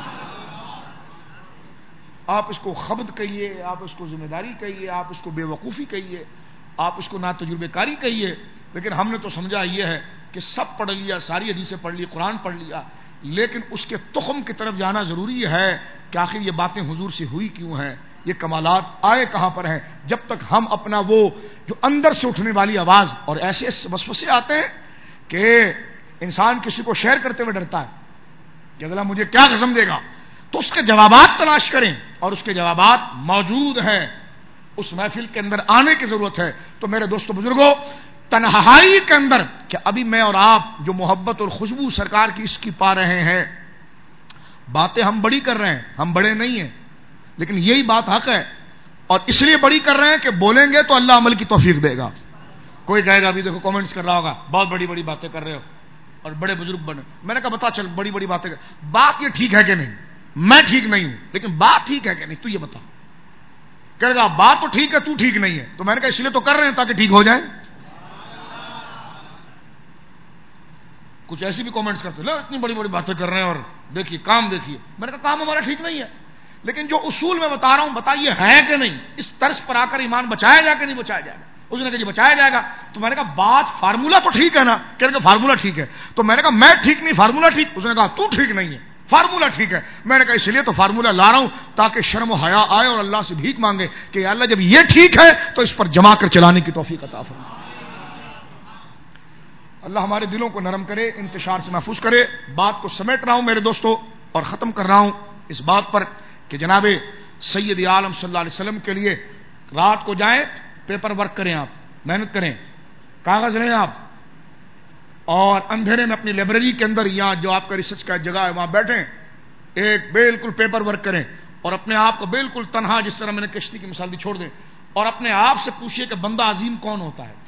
آپ اس کو خبط کہیے، آپ اس کو ذمہ داری کہیے، آپ اس کو بے وقوفی کہیے، آپ اس کو نا تجربے کاری کہیے، لیکن ہم نے تو سمجھا یہ ہے کہ سب پڑھ لیا، ساری حدیثیں پڑھ لی، قرآن پڑھ لیا، لیکن اس کے تخم کی طرف جانا ضروری ہے کہ آخر یہ باتیں حضور سے ہوئی کیوں ہیں، یہ کمالات آئے کہاں پر ہیں۔ جب تک ہم اپنا وہ جو اندر سے اٹھنے والی آواز، اور ایسے وسوسے آتے ہیں کہ انسان کسی کو شیئر کرتے ہوئے ڈرتا ہے کہ اگلا مجھے کیا قسم دے گا، تو اس کے جوابات تلاش کریں، اور اس کے جوابات موجود ہیں، اس محفل کے اندر آنے کی ضرورت ہے۔ تو میرے دوستو بزرگوں، تنہائی کے اندر کہ ابھی میں اور آپ جو محبت اور خوشبو سرکار کی اس کی پا رہے ہیں، باتیں ہم بڑی کر رہے ہیں، ہم بڑے نہیں ہیں، لیکن یہی بات حق ہے، اور اس لیے بڑی کر رہے ہیں کہ بولیں گے تو اللہ عمل کی توفیق دے گا۔ کوئی کہے گا ابھی دیکھو کامنٹس کر رہا ہوگا بہت بڑی بڑی باتیں کر رہے ہو اور بڑے بزرگ بنے۔ میں نے کہا بتا چل بڑی بڑی باتیں کر، بات یہ ٹھیک ہے کہ نہیں؟ میں ٹھیک نہیں ہوں، لیکن بات ٹھیک ہے کہ نہیں تو یہ بتا۔ کہے گا بات تو ٹھیک ہے، تو ٹھیک نہیں ہے۔ تو میں نے کہا اس لیے تو کر رہے ہیں تاکہ ٹھیک ہو جائے۔ کچھ ایسی بھی کامنٹس کرتے ہیں، اتنی بڑی بڑی باتیں کر رہے ہیں اور دیکھیے کام دیکھیے۔ میں نے کہا کام ہمارا ٹھیک نہیں ہے، لیکن جو اصول میں بتا رہا ہوں بتائیے ہے کہ نہیں، اس طرز پر آ کر ایمان بچایا جائے کہ نہیں بچایا جائے گا؟ اس نے کہا جی بچایا جائے گا۔ تو میں نے کہا بات فارمولہ تو ٹھیک ہے نا؟ کہنے کہ فارمولہ ٹھیک ہے۔ تو میں نے کہا میں ٹھیک نہیں، فارمولہ ٹھیک؟ اس نے کہا تو ٹھیک نہیں ہے، فارمولہ ٹھیک ہے۔ میں نے کہا اس لیے تو فارمولہ لا رہا ہوں تاکہ شرم و حیا آئے اور اللہ سے بھیک مانگے کہ اللہ جب یہ ٹھیک ہے تو اس پر جما کر چلانے کی توفیق عطا فرمائے۔ اللہ ہمارے دلوں کو نرم کرے، انتشار سے محفوظ کرے۔ بات کو سمیٹ رہا ہوں میرے دوستو اور ختم کر رہا ہوں اس بات پر کہ جناب سید عالم صلی اللہ علیہ وسلم کے لیے رات کو جائیں، پیپر ورک کریں، آپ محنت کریں، کاغذ لیں آپ، اور اندھیرے میں اپنی لائبریری کے اندر یا جو آپ کا ریسرچ کا جگہ ہے وہاں بیٹھیں، ایک بالکل پیپر ورک کریں اور اپنے آپ کو بالکل تنہا، جس طرح میں نے کشتی کی مثال دی، چھوڑ دیں اور اپنے آپ سے پوچھئے کہ بندہ عظیم کون ہوتا ہے؟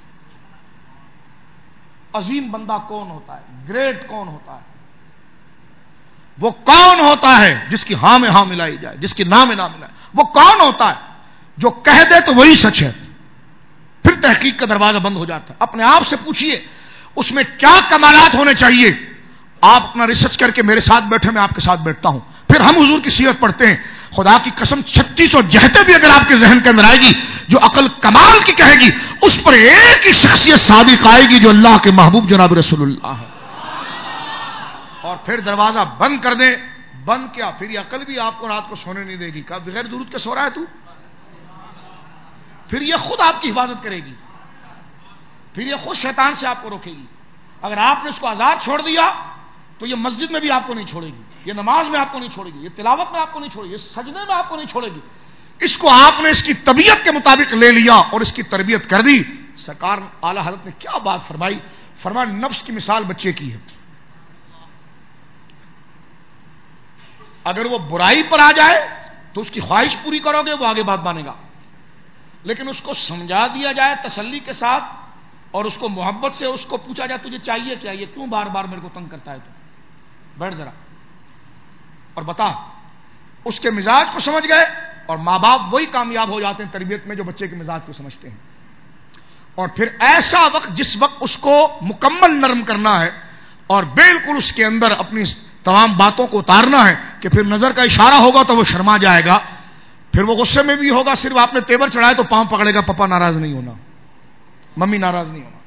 عظیم بندہ کون ہوتا ہے؟ گریٹ کون ہوتا ہے؟ وہ کون ہوتا ہے جس کی ہاں میں ہاں ملائی جائے، جس کی نہ میں نہ ملائے؟ وہ کون ہوتا ہے جو کہہ دے تو وہی سچ ہے، پھر تحقیق کا دروازہ بند ہو جاتا ہے؟ اپنے آپ سے پوچھئے اس میں کیا کمالات ہونے چاہیے۔ آپ اپنا ریسرچ کر کے میرے ساتھ بیٹھے، میں آپ کے ساتھ بیٹھتا ہوں، پھر ہم حضور کی سیرت پڑھتے ہیں۔ خدا کی قسم 3600 جہتیں بھی اگر آپ کے ذہن کے اندر آئے گی جو عقل کمال کی کہے گی، اس پر ایک ہی شخصیت صادق آئے گی جو اللہ کے محبوب جناب رسول اللہ ہے۔ اور پھر دروازہ بند کر دیں۔ بند کیا؟ پھر یہ عقل بھی آپ کو رات کو سونے نہیں دے گی۔ کہا بغیر درود کے سو رہا ہے تو؟ پھر یہ خود آپ کی حفاظت کرے گی، پھر یہ خود شیطان سے آپ کو روکے گی۔ اگر آپ نے اس کو آزاد چھوڑ دیا تو یہ مسجد میں بھی آپ کو نہیں چھوڑے گی، یہ نماز میں آپ کو نہیں چھوڑے گی، یہ تلاوت میں آپ کو نہیں چھوڑے گی، یہ سجدے میں آپ کو نہیں چھوڑے گی۔ اس کو آپ نے اس کی طبیعت کے مطابق لے لیا اور اس کی تربیت کر دی۔ سرکار اعلی حضرت نے کیا بات فرمائی؟ فرمایا نفس کی مثال بچے کی ہے، اگر وہ برائی پر آ جائے تو اس کی خواہش پوری کرو گے وہ آگے بات مانے گا، لیکن اس کو سمجھا دیا جائے تسلی کے ساتھ اور اس کو محبت سے اس کو پوچھا جائے تجھے چاہیے کیا، یہ کیوں بار بار میرے کو تنگ کرتا ہے، تو بیٹھ ذرا اور بتا، اس کے مزاج کو سمجھ گئے، اور ماں باپ وہی کامیاب ہو جاتے ہیں تربیت میں جو بچے کے مزاج کو سمجھتے ہیں۔ اور پھر ایسا وقت جس وقت اس کو مکمل نرم کرنا ہے اور بالکل اس کے اندر اپنی تمام باتوں کو اتارنا ہے کہ پھر نظر کا اشارہ ہوگا تو وہ شرما جائے گا، پھر وہ غصے میں بھی ہوگا، صرف آپ نے تیور چڑھائے تو پاؤں پکڑے گا، پپا ناراض نہیں ہونا، ممی ناراض نہیں ہونا.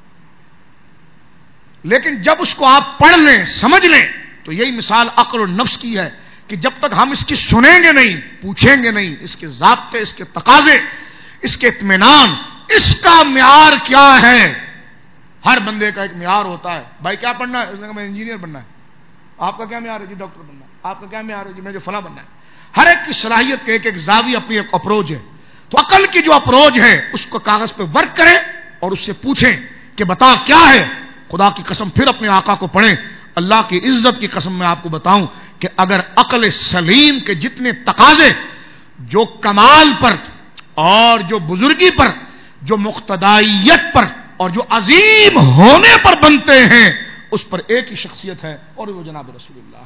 لیکن جب اس کو آپ پڑھ لیں، سمجھ لیں، تو یہی مثال عقل و نفس کی ہے کہ جب تک ہم اس کی سنیں گے نہیں، پوچھیں گے نہیں، اس کے ضابطے، اس کے تقاضے، اس کے اطمینان، اس کا معیار کیا ہے. ہر بندے کا ایک معیار ہوتا ہے. بھائی کیا پڑھنا ہے؟ اس نے کہا میں انجینئر بننا ہے. آپ کا کیا معیار ہے؟ جی ڈاکٹر بننا ہے. آپ کا کیا معیار ہے؟ جی مجھے فلاں بننا ہے. ہر ایک کی صلاحیت کے ایک زاویہ، اپنی ایک اپروچ ہے. تو عقل کی جو اپروچ ہے اس کو کاغذ پہ ورک کریں اور اس سے پوچھیں کہ بتا کیا ہے. خدا کی قسم پھر اپنے آقا کو پڑھیں. اللہ کی عزت کی قسم میں آپ کو بتاؤں کہ اگر عقل سلیم کے جتنے تقاضے جو کمال پر اور جو بزرگی پر، جو مقتدائیت پر اور جو عظیم ہونے پر بنتے ہیں، اس پر ایک ہی شخصیت ہے اور وہ جناب رسول اللہ.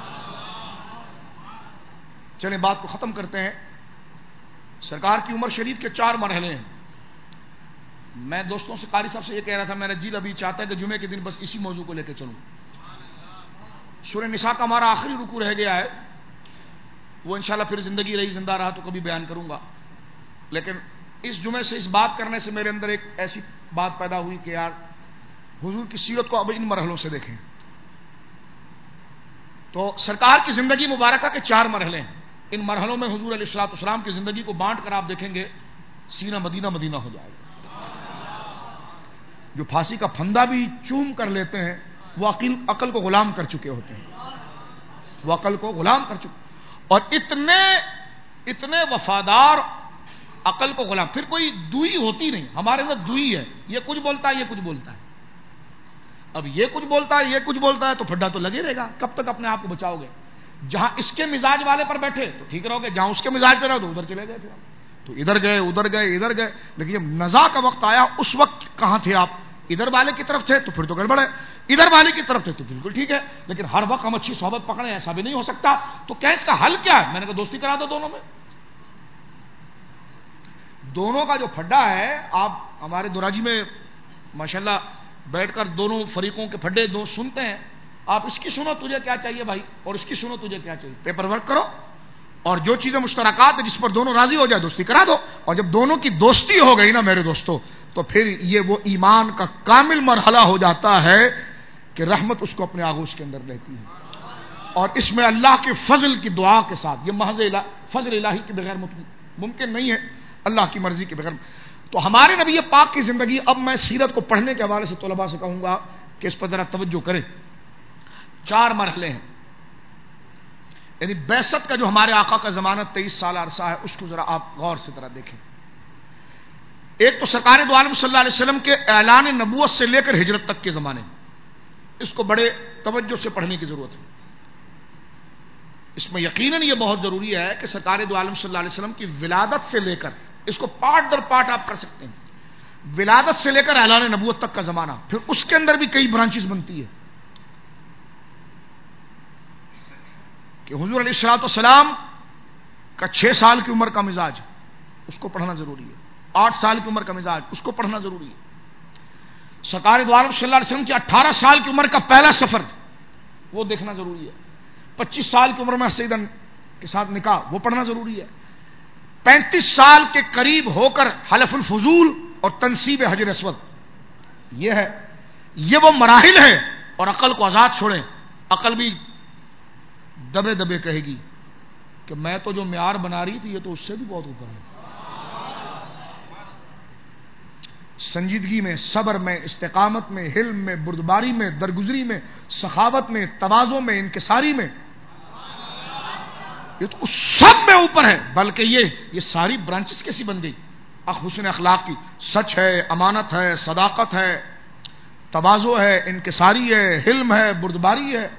چلیں بات کو ختم کرتے ہیں. سرکار کی عمر شریف کے 4 مرحلے ہیں. میں دوستوں سے، قاری صاحب سے یہ کہہ رہا تھا، میں نے جی ابھی چاہتا ہے کہ جمعے کے دن بس اسی موضوع کو لے کے چلوں. سورہ نساء کا ہمارا آخری رکوع رہ گیا ہے، وہ انشاءاللہ پھر زندگی رہی زندہ رہا تو کبھی بیان کروں گا. لیکن اس جمعے سے، اس بات کرنے سے میرے اندر ایک ایسی بات پیدا ہوئی کہ یار حضور کی سیرت کو اب ان مرحلوں سے دیکھیں. تو سرکار کی زندگی مبارکہ کے 4 مرحلے ہیں. ان مرحلوں میں حضور علیہ الصلوۃ والسلام کی زندگی کو بانٹ کر آپ دیکھیں گے سینہ مدینہ مدینہ ہو جائے گا. جو پھانسی کا پھندا بھی چوم کر لیتے ہیں وہ عقل کو غلام کر چکے ہوتے ہیں. وہ عقل کو غلام کر چکے، اور اتنے وفادار عقل کو غلام. پھر کوئی دوئی ہوتی نہیں. ہمارے اندر دوئی ہے، یہ کچھ بولتا ہے، یہ کچھ بولتا ہے. اب یہ کچھ بولتا ہے، یہ کچھ بولتا ہے، تو پھڈا تو لگے رہے گا. کب تک اپنے آپ کو بچاؤ گے؟ جہاں اس کے مزاج والے پر بیٹھے تو ٹھیک رہو گے، جہاں اس کے مزاج پہ رہو تو ادھر چلے گئے. پھر تو ادھر گئے، ادھر گئے، ادھر گئے. لیکن جب نزاع کا وقت آیا، اس وقت کہاں تھے آپ؟ ادھر والے کی طرف تھے تو پھر تو گڑبڑ ہے، ادھر والے کی طرف تھے تو بالکل ٹھیک ہے. لیکن ہر وقت ہم اچھی صحبت پکڑیں ایسا بھی نہیں ہو سکتا. تو کیا اس کا حل کیا ہے؟ میں نے کہا دوستی کرا دو دونوں میں. دونوں کا جو پھڈا ہے، آپ ہمارے دوراجی میں ماشاءاللہ بیٹھ کر دونوں فریقوں کے پھڈے دو سنتے ہیں. آپ اس کی سنو تجھے کیا چاہیے بھائی، اور اس کی سنو تجھے کیا چاہیے. پیپر ورک کرو، اور جو چیزیں مشترکات ہیں جس پر دونوں راضی ہو جائے دوستی کرا دو. اور جب دونوں کی دوستی ہو گئی نا میرے دوستو، تو پھر یہ وہ ایمان کا کامل مرحلہ ہو جاتا ہے کہ رحمت اس کو اپنے آغوش کے اندر لیتی ہے. اور اس میں اللہ کے فضل کی دعا کے ساتھ، یہ محض فضل الہی کے بغیر ممکن نہیں ہے، اللہ کی مرضی کے بغیر. تو ہمارے نبی پاک کی زندگی، اب میں سیرت کو پڑھنے کے حوالے سے طلباء سے کہوں گا کہ اس پر ذرا توجہ کریں. 4 مرحلے ہیں. یعنی بعثت کا جو ہمارے آقا کا زمانہ 23 سال عرصہ ہے، اس کو ذرا آپ غور سے ذرا دیکھیں. ایک تو سرکار دو عالم صلی اللہ علیہ وسلم کے اعلان نبوت سے لے کر ہجرت تک کے زمانے، اس کو بڑے توجہ سے پڑھنے کی ضرورت ہے. اس میں یقیناً یہ بہت ضروری ہے کہ سرکار دو عالم صلی اللہ علیہ وسلم کی ولادت سے لے کر، اس کو پارٹ در پارٹ آپ کر سکتے ہیں، ولادت سے لے کر اعلان نبوت تک کا زمانہ. پھر اس کے اندر بھی کئی برانچز بنتی ہے کہ حضور علیہ الصلوۃ والسلام کا 6 سال کی عمر کا مزاج، اس کو پڑھنا ضروری ہے. 8 سال کی عمر کا مزاج، اس کو پڑھنا ضروری ہے. سرکار دو عالم صلی اللہ علیہ وسلم کی 18 سال کی عمر کا پہلا سفر، وہ دیکھنا ضروری ہے. 25 سال کی عمر میں سیدہ کے ساتھ نکاح، وہ پڑھنا ضروری ہے. 35 سال کے قریب ہو کر حلف الفضول اور تنصیب حجر اسود، یہ وہ مراحل ہیں. اور عقل کو آزاد چھوڑیں. عقل بھی دبے دبے کہے گی کہ میں تو جو معیار بنا رہی تھی یہ تو اس سے بھی بہت اوپر ہے. سنجیدگی میں، صبر میں، استقامت میں، حلم میں، بردباری میں، درگزری میں، سخاوت میں، تواضع میں، انکساری میں، یہ تو اس سب میں اوپر ہے. بلکہ یہ ساری برانچز کیسی بن گئی؟ حسن اخلاق کی، سچ ہے، امانت ہے، صداقت ہے، تواضع ہے، انکساری ہے، حلم ہے، بردباری ہے.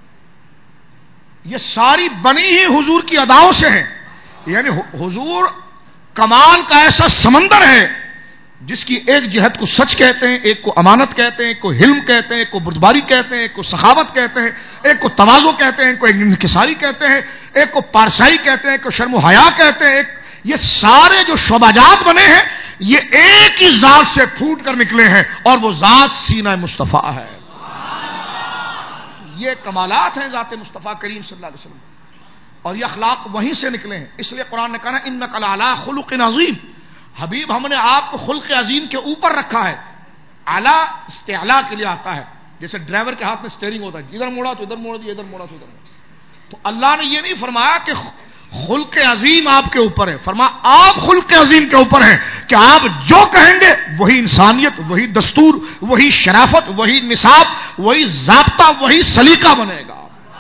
یہ ساری بنی ہی حضور کی اداؤں سے ہیں. یعنی حضور کمال کا ایسا سمندر ہے جس کی ایک جہت کو سچ کہتے ہیں، ایک کو امانت کہتے ہیں، ایک کو حلم کہتے ہیں، ایک کو بردباری کہتے ہیں، ایک کو سخاوت کہتے ہیں، ایک کو تواضع کہتے ہیں، ایک کو انکساری کہتے ہیں، ایک کو پارسائی کہتے ہیں، ایک کو شرم و حیا کہتے ہیں. یہ سارے جو شعبات بنے ہیں یہ ایک ہی ذات سے پھوٹ کر نکلے ہیں، اور وہ ذات سینہ مصطفیٰ ہے. یہ کمالات ہیں ذات مصطفیٰ کریم صلی اللہ علیہ وسلم. اور یہ اخلاق وہیں سے نکلے ہیں. اس لیے قرآن نے کہا نا انک لعلی خلق عظیم، حبیب ہم نے آپ کو خلق عظیم کے اوپر رکھا ہے. اعلیٰ استعلاء کے لیے آتا ہے، جیسے ڈرائیور کے ہاتھ میں اسٹیئرنگ ہوتا ہے، ادھر موڑا تو ادھر موڑ دیا، ادھر موڑا تو ادھر موڑا. تو اللہ نے یہ نہیں فرمایا کہ خلق عظیم آپ کے اوپر ہے، فرمایا آپ خلق عظیم کے اوپر ہیں کہ آپ جو کہیں گے وہی انسانیت، وہی دستور، وہی شرافت، وہی نصاب، وہی ضابطہ، وہی سلیقہ بنے گا.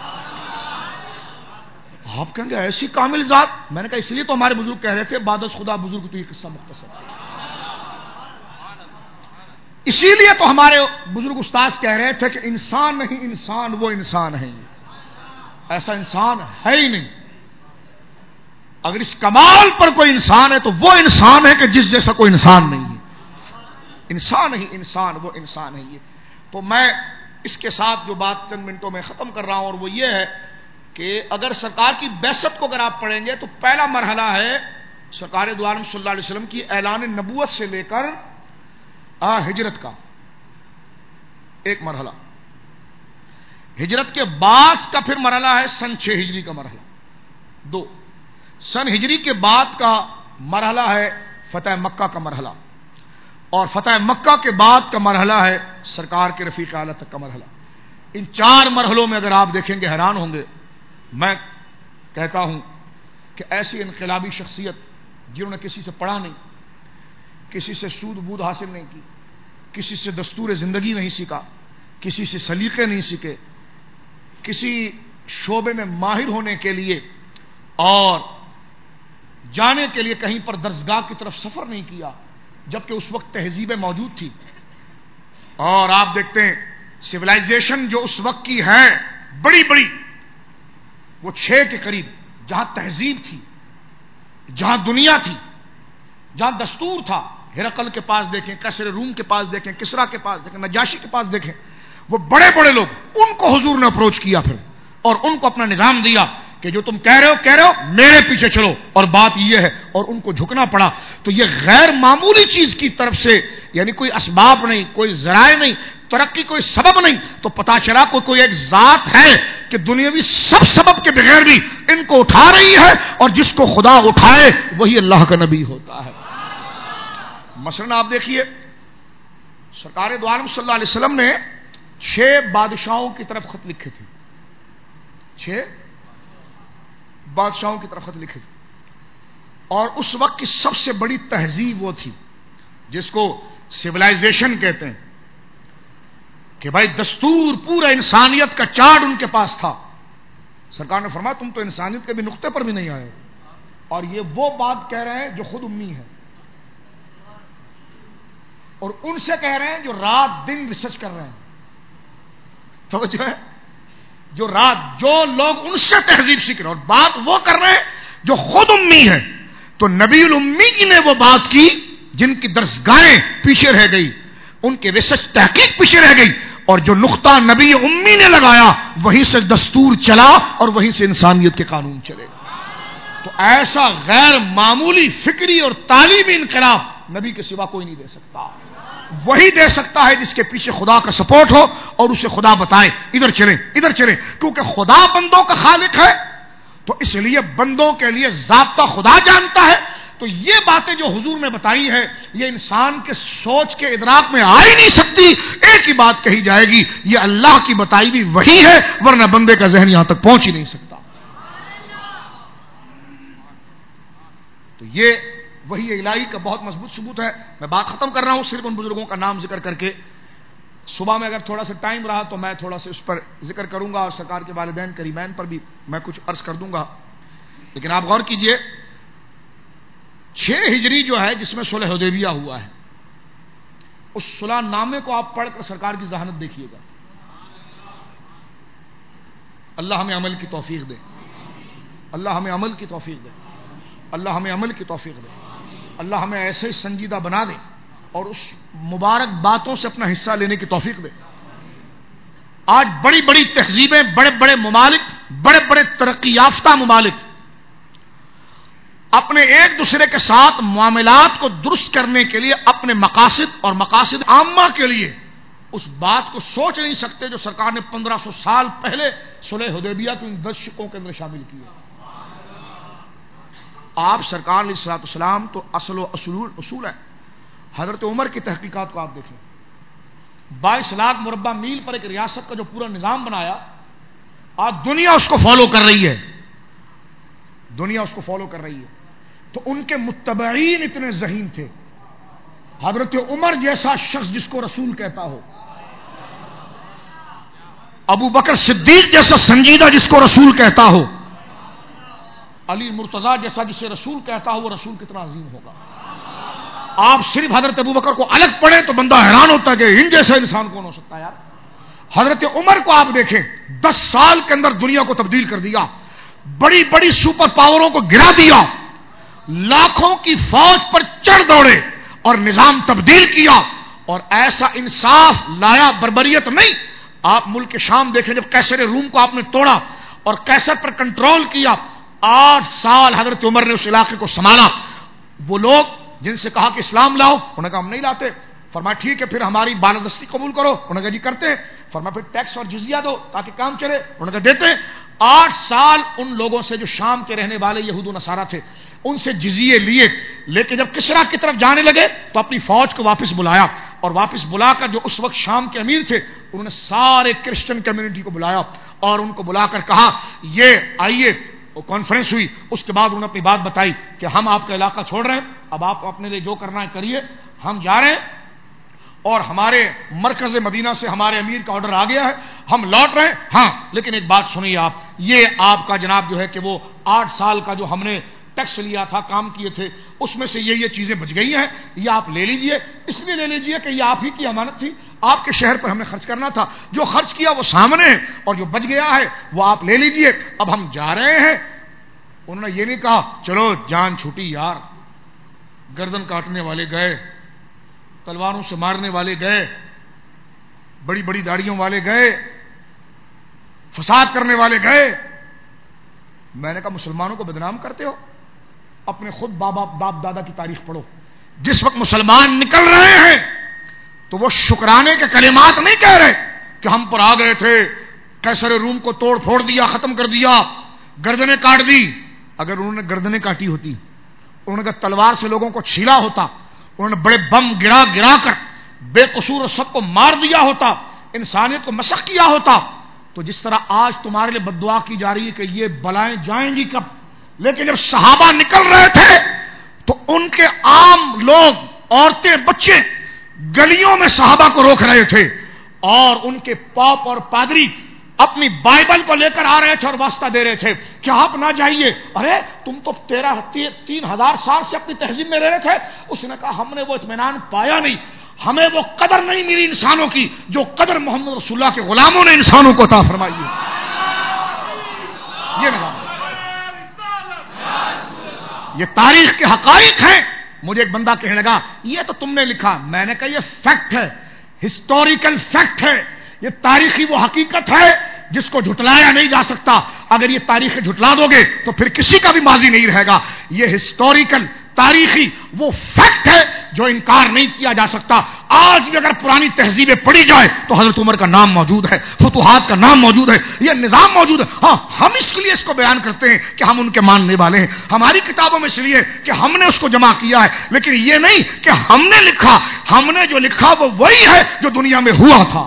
آپ کہیں گے ایسی کامل ذات، میں نے کہا اس لیے تو ہمارے بزرگ کہہ رہے تھے بعد از خدا بزرگ تو یہ قصہ مختصر. اسی لیے تو ہمارے بزرگ استاد کہہ رہے تھے کہ انسان نہیں انسان وہ انسان ہے، ایسا انسان ہے ہی نہیں. اگر اس کمال پر کوئی انسان ہے تو وہ انسان ہے کہ جس جیسا کوئی انسان نہیں ہے. انسان نہیں انسان وہ انسان ہے. یہ تو میں اس کے ساتھ جو بات چند منٹوں میں ختم کر رہا ہوں، اور وہ یہ ہے کہ اگر سرکار کی بعثت کو اگر آپ پڑھیں گے تو پہلا مرحلہ ہے سرکار دو عالم صلی اللہ علیہ وسلم کی اعلان نبوت سے لے کر ہجرت کا ایک مرحلہ. ہجرت کے بعد کا پھر مرحلہ ہے سن 6 ہجری کا مرحلہ. 2 سن ہجری کے بعد کا مرحلہ ہے فتح مکہ کا مرحلہ، اور فتح مکہ کے بعد کا مرحلہ ہے سرکار کے رفیق اعلیٰ تک کا مرحلہ. ان 4 مرحلوں میں اگر آپ دیکھیں گے حیران ہوں گے. میں کہتا ہوں کہ ایسی انقلابی شخصیت جنہوں نے کسی سے پڑھا نہیں، کسی سے سود بود حاصل نہیں کی، کسی سے دستور زندگی نہیں سیکھا، کسی سے سلیقے نہیں سیکھے، کسی شعبے میں ماہر ہونے کے لیے اور جانے کے لیے کہیں پر درسگاہ کی طرف سفر نہیں کیا، جبکہ اس وقت تہذیبیں موجود تھی. اور آپ دیکھتے ہیں سویلائزیشن جو اس وقت کی ہے بڑی بڑی، وہ 6 کے قریب، جہاں تہذیب تھی، جہاں دنیا تھی، جہاں دستور تھا. ہرقل کے پاس دیکھیں، کسر روم کے پاس دیکھیں، کسرا کے پاس دیکھیں، نجاشی کے پاس دیکھیں، وہ بڑے بڑے لوگ، ان کو حضور نے اپروچ کیا پھر، اور ان کو اپنا نظام دیا کہ جو تم کہہ رہے ہو میرے پیچھے چلو، اور بات یہ ہے، اور ان کو جھکنا پڑا. تو یہ غیر معمولی چیز کی طرف سے، یعنی کوئی اسباب نہیں، کوئی ذرائع نہیں، ترقی کوئی سبب نہیں. تو پتا چلا کوئی ایک ذات ہے کہ دنیاوی سب سبب کے بغیر بھی ان کو اٹھا رہی ہے، اور جس کو خدا اٹھائے وہی اللہ کا نبی ہوتا ہے. مثلا آپ دیکھیے سرکار دو عالم صلی اللہ علیہ وسلم نے 6 بادشاہوں کی طرف خط لکھے تھے. 6 بادشاہوں کی طرف خط لکھے تھے. اور اس وقت کی سب سے بڑی تہذیب وہ تھی جس کو سویلائزیشن کہتے ہیں، کہ بھائی دستور پورا انسانیت کا چارٹ ان کے پاس تھا. سرکار نے فرمایا تم تو انسانیت کے بھی نقطے پر بھی نہیں آئے. اور یہ وہ بات کہہ رہے ہیں جو خود امی ہے، اور ان سے کہہ رہے ہیں جو رات دن ریسرچ کر رہے ہیں. توجہ ہے، جو لوگ ان سے تہذیب سیکھ رہے ہیں، اور بات وہ کر رہے ہیں جو خود امی ہے. تو نبی الامی نے وہ بات کی جن کی درسگاہیں پیچھے رہ گئی، ان کی ریسرچ تحقیق پیچھے رہ گئی، اور جو نقطہ نبی امی نے لگایا وہیں سے دستور چلا اور وہیں سے انسانیت کے قانون چلے. تو ایسا غیر معمولی فکری اور تعلیمی انقلاب نبی کے سوا کوئی نہیں دے سکتا. وہی دے سکتا ہے جس کے پیچھے خدا کا سپورٹ ہو اور اسے خدا بتائے ادھر چلیں ادھر چلیں. کیونکہ خدا بندوں کا خالق ہے، تو اس لیے بندوں کے لیے ضابطہ خدا جانتا ہے. تو یہ باتیں جو حضور نے بتائی ہے یہ انسان کے سوچ کے ادراک میں آ ہی نہیں سکتی. ایک ہی بات کہی جائے گی، یہ اللہ کی بتائی بھی وہی ہے، ورنہ بندے کا ذہن یہاں تک پہنچ ہی نہیں سکتا. تو یہ وہی الہی کا بہت مضبوط ثبوت ہے. میں بات ختم کر رہا ہوں صرف ان بزرگوں کا نام ذکر کر کے. صبح میں اگر تھوڑا سا ٹائم رہا تو میں تھوڑا سا اس پر ذکر کروں گا، اور سرکار کے والدین کریمین پر بھی میں کچھ عرض کر دوں گا. لیکن آپ غور کیجئے 6 ہجری جو ہے جس میں صلح حدیبیہ ہوا ہے، اس صلح نامے کو آپ پڑھ کر سرکار کی ذہانت دیکھیے گا. اللہ ہمیں عمل کی توفیق دے، اللہ ہمیں عمل کی توفیق دے، اللہ ہمیں عمل کی توفیق دے. اللہ ہمیں ایسے سنجیدہ بنا دے اور اس مبارک باتوں سے اپنا حصہ لینے کی توفیق دے. آج بڑی بڑی تہذیبیں، بڑے بڑے ممالک، بڑے بڑے ترقی یافتہ ممالک اپنے ایک دوسرے کے ساتھ معاملات کو درست کرنے کے لیے اپنے مقاصد اور مقاصد عامہ کے لیے اس بات کو سوچ نہیں سکتے جو سرکار نے 1500 سال پہلے صلح حدیبیہ کو ان 10 شقوں کے اندر شامل کیا. آپ سرکار علیہ الصلوۃ والسلام تو اصل و اصول ہے. حضرت عمر کی تحقیقات کو آپ دیکھیں. 22 لاکھ مربع میل پر ایک ریاست کا جو پورا نظام بنایا، آج دنیا اس کو فالو کر رہی ہے. دنیا اس کو فالو کر رہی ہے. تو ان کے متبعین اتنے ذہین تھے. حضرت عمر جیسا شخص جس کو رسول کہتا ہو، ابو بکر صدیق جیسا سنجیدہ جس کو رسول کہتا ہو، علی مرتضیٰ جیسا جسے رسول کہتا ہو، وہ رسول کتنا عظیم ہوگا. آپ صرف حضرت ابو بکر کو الگ پڑھیں تو بندہ حیران ہوتا ہے کہ ان جیسا انسان کون ہو سکتا ہے یار. حضرت عمر کو آپ دیکھیں، 10 سال کے اندر دنیا کو تبدیل کر دیا، بڑی بڑی سپر پاوروں کو گرا دیا، لاکھوں کی فوج پر چڑھ دوڑے اور نظام تبدیل کیا، اور ایسا انصاف لایا، بربریت نہیں. آپ ملک شام دیکھیں، جب قیصر روم کو آپ نے توڑا اور قیصر پر کنٹرول کیا، 8 سال حضرت عمر نے اس علاقے کو سنبھالا. وہ لوگ جن سے کہا کہ اسلام لاؤ، انہوں نے کہا ہم نہیں لاتے. فرمایا ٹھیک ہے پھر ہماری بالادستی قبول کرو، انہوں نے کہا جی کرتے ہیں. فرمایا پھر ٹیکس اور جزیہ دو تاکہ کام چلے، انہوں نے کہا دیتے ہیں. 8 سال ان لوگوں سے جو شام کے رہنے والے یہود و نصارہ تھے ان سے جزیے لیے، لیکن جب کسریٰ کی طرف جانے لگے تو اپنی فوج کو واپس بلایا، اور واپس بلا کر جو اس وقت شام کے امیر تھے انہوں نے سارے کرسچن کمیونٹی کو بلایا اور ان کو بلا کر کہا یہ آئیے. وہ کانفرنس ہوئی. اس کے بعد انہوں نے اپنی بات بتائی کہ ہم آپ کا علاقہ چھوڑ رہے ہیں، اب آپ اپنے لیے جو کرنا ہے کریے، ہم جا رہے ہیں، اور ہمارے مرکز مدینہ سے ہمارے امیر کا آرڈر آ گیا ہے، ہم لوٹ رہے ہیں. ہاں لیکن ایک بات سنیے آپ، یہ آپ کا جناب جو ہے کہ وہ 8 سال کا جو ہم نے ٹیکس لیا تھا، کام کیے تھے، اس میں سے یہ چیزیں بچ گئی ہیں، یہ آپ لے لیجئے. اس لیے لے لیجئے کہ یہ آپ ہی کی امانت تھی، آپ کے شہر پر ہم نے خرچ کرنا تھا، جو خرچ کیا وہ سامنے ہے، اور جو بچ گیا ہے وہ آپ لے لیجئے، اب ہم جا رہے ہیں. انہوں نے یہ نہیں کہا چلو جان چھوٹی یار، گردن کاٹنے والے گئے، تلواروں سے مارنے والے گئے، بڑی بڑی داڑھیوں والے گئے، فساد کرنے والے گئے. میں نے کہا مسلمانوں کو بدنام کرتے ہو، اپنے خود باپ دادا کی تاریخ پڑھو. جس وقت مسلمان نکل رہے ہیں تو وہ شکرانے کے کلمات نہیں کہہ رہے کہ ہم پر آ گئے تھے، قیصر روم کو توڑ پھوڑ دیا، ختم کر دیا، گردنیں کاٹ دی. اگر انہوں نے گردنیں کاٹی ہوتی، انہوں نے کہا تلوار سے لوگوں کو چھیلا ہوتا، انہوں نے بڑے بم گرا کر بے قصور اور سب کو مار دیا ہوتا، انسانیت کو مسخ کیا ہوتا، تو جس طرح آج تمہارے لیے بد دعا کی جا رہی ہے کہ یہ بلائیں جائیں گی کب. لیکن جب صحابہ نکل رہے تھے تو ان کے عام لوگ، عورتیں، بچے گلیوں میں صحابہ کو روک رہے تھے، اور ان کے پاپ اور پادری اپنی بائبل کو لے کر آ رہے تھے اور واسطہ دے رہے تھے کہ آپ نہ جائیے. ارے تم تو 3,000 سال سے اپنی تہذیب میں رہ رہے تھے. اس نے کہا ہم نے وہ اطمینان پایا نہیں، ہمیں وہ قدر نہیں ملی انسانوں کی جو قدر محمد رسول اللہ کے غلاموں نے انسانوں کو عطا فرمائی ہے. یہ نظام، یہ تاریخ کے حقائق ہیں. مجھے ایک بندہ کہنے لگا یہ تو تم نے لکھا. میں نے کہا یہ فیکٹ ہے، ہسٹوریکل فیکٹ ہے، یہ تاریخی وہ حقیقت ہے جس کو جھٹلایا نہیں جا سکتا. اگر یہ تاریخ جھٹلا دو گے تو پھر کسی کا بھی ماضی نہیں رہے گا. یہ ہسٹوریکل تاریخی وہ فیکٹ ہے جو انکار نہیں کیا جا سکتا. آج بھی اگر پرانی تہذیبیں پڑھی جائے تو حضرت عمر کا نام موجود ہے، فتوحات کا نام موجود ہے، یہ نظام موجود ہے. ہاں ہم اس کے لیے اس کو بیان کرتے ہیں کہ ہم ان کے ماننے والے ہیں، ہماری کتابوں میں اس لیے کہ ہم نے اس کو جمع کیا ہے، لیکن یہ نہیں کہ ہم نے لکھا. ہم نے جو لکھا وہ وہی ہے جو دنیا میں ہوا تھا.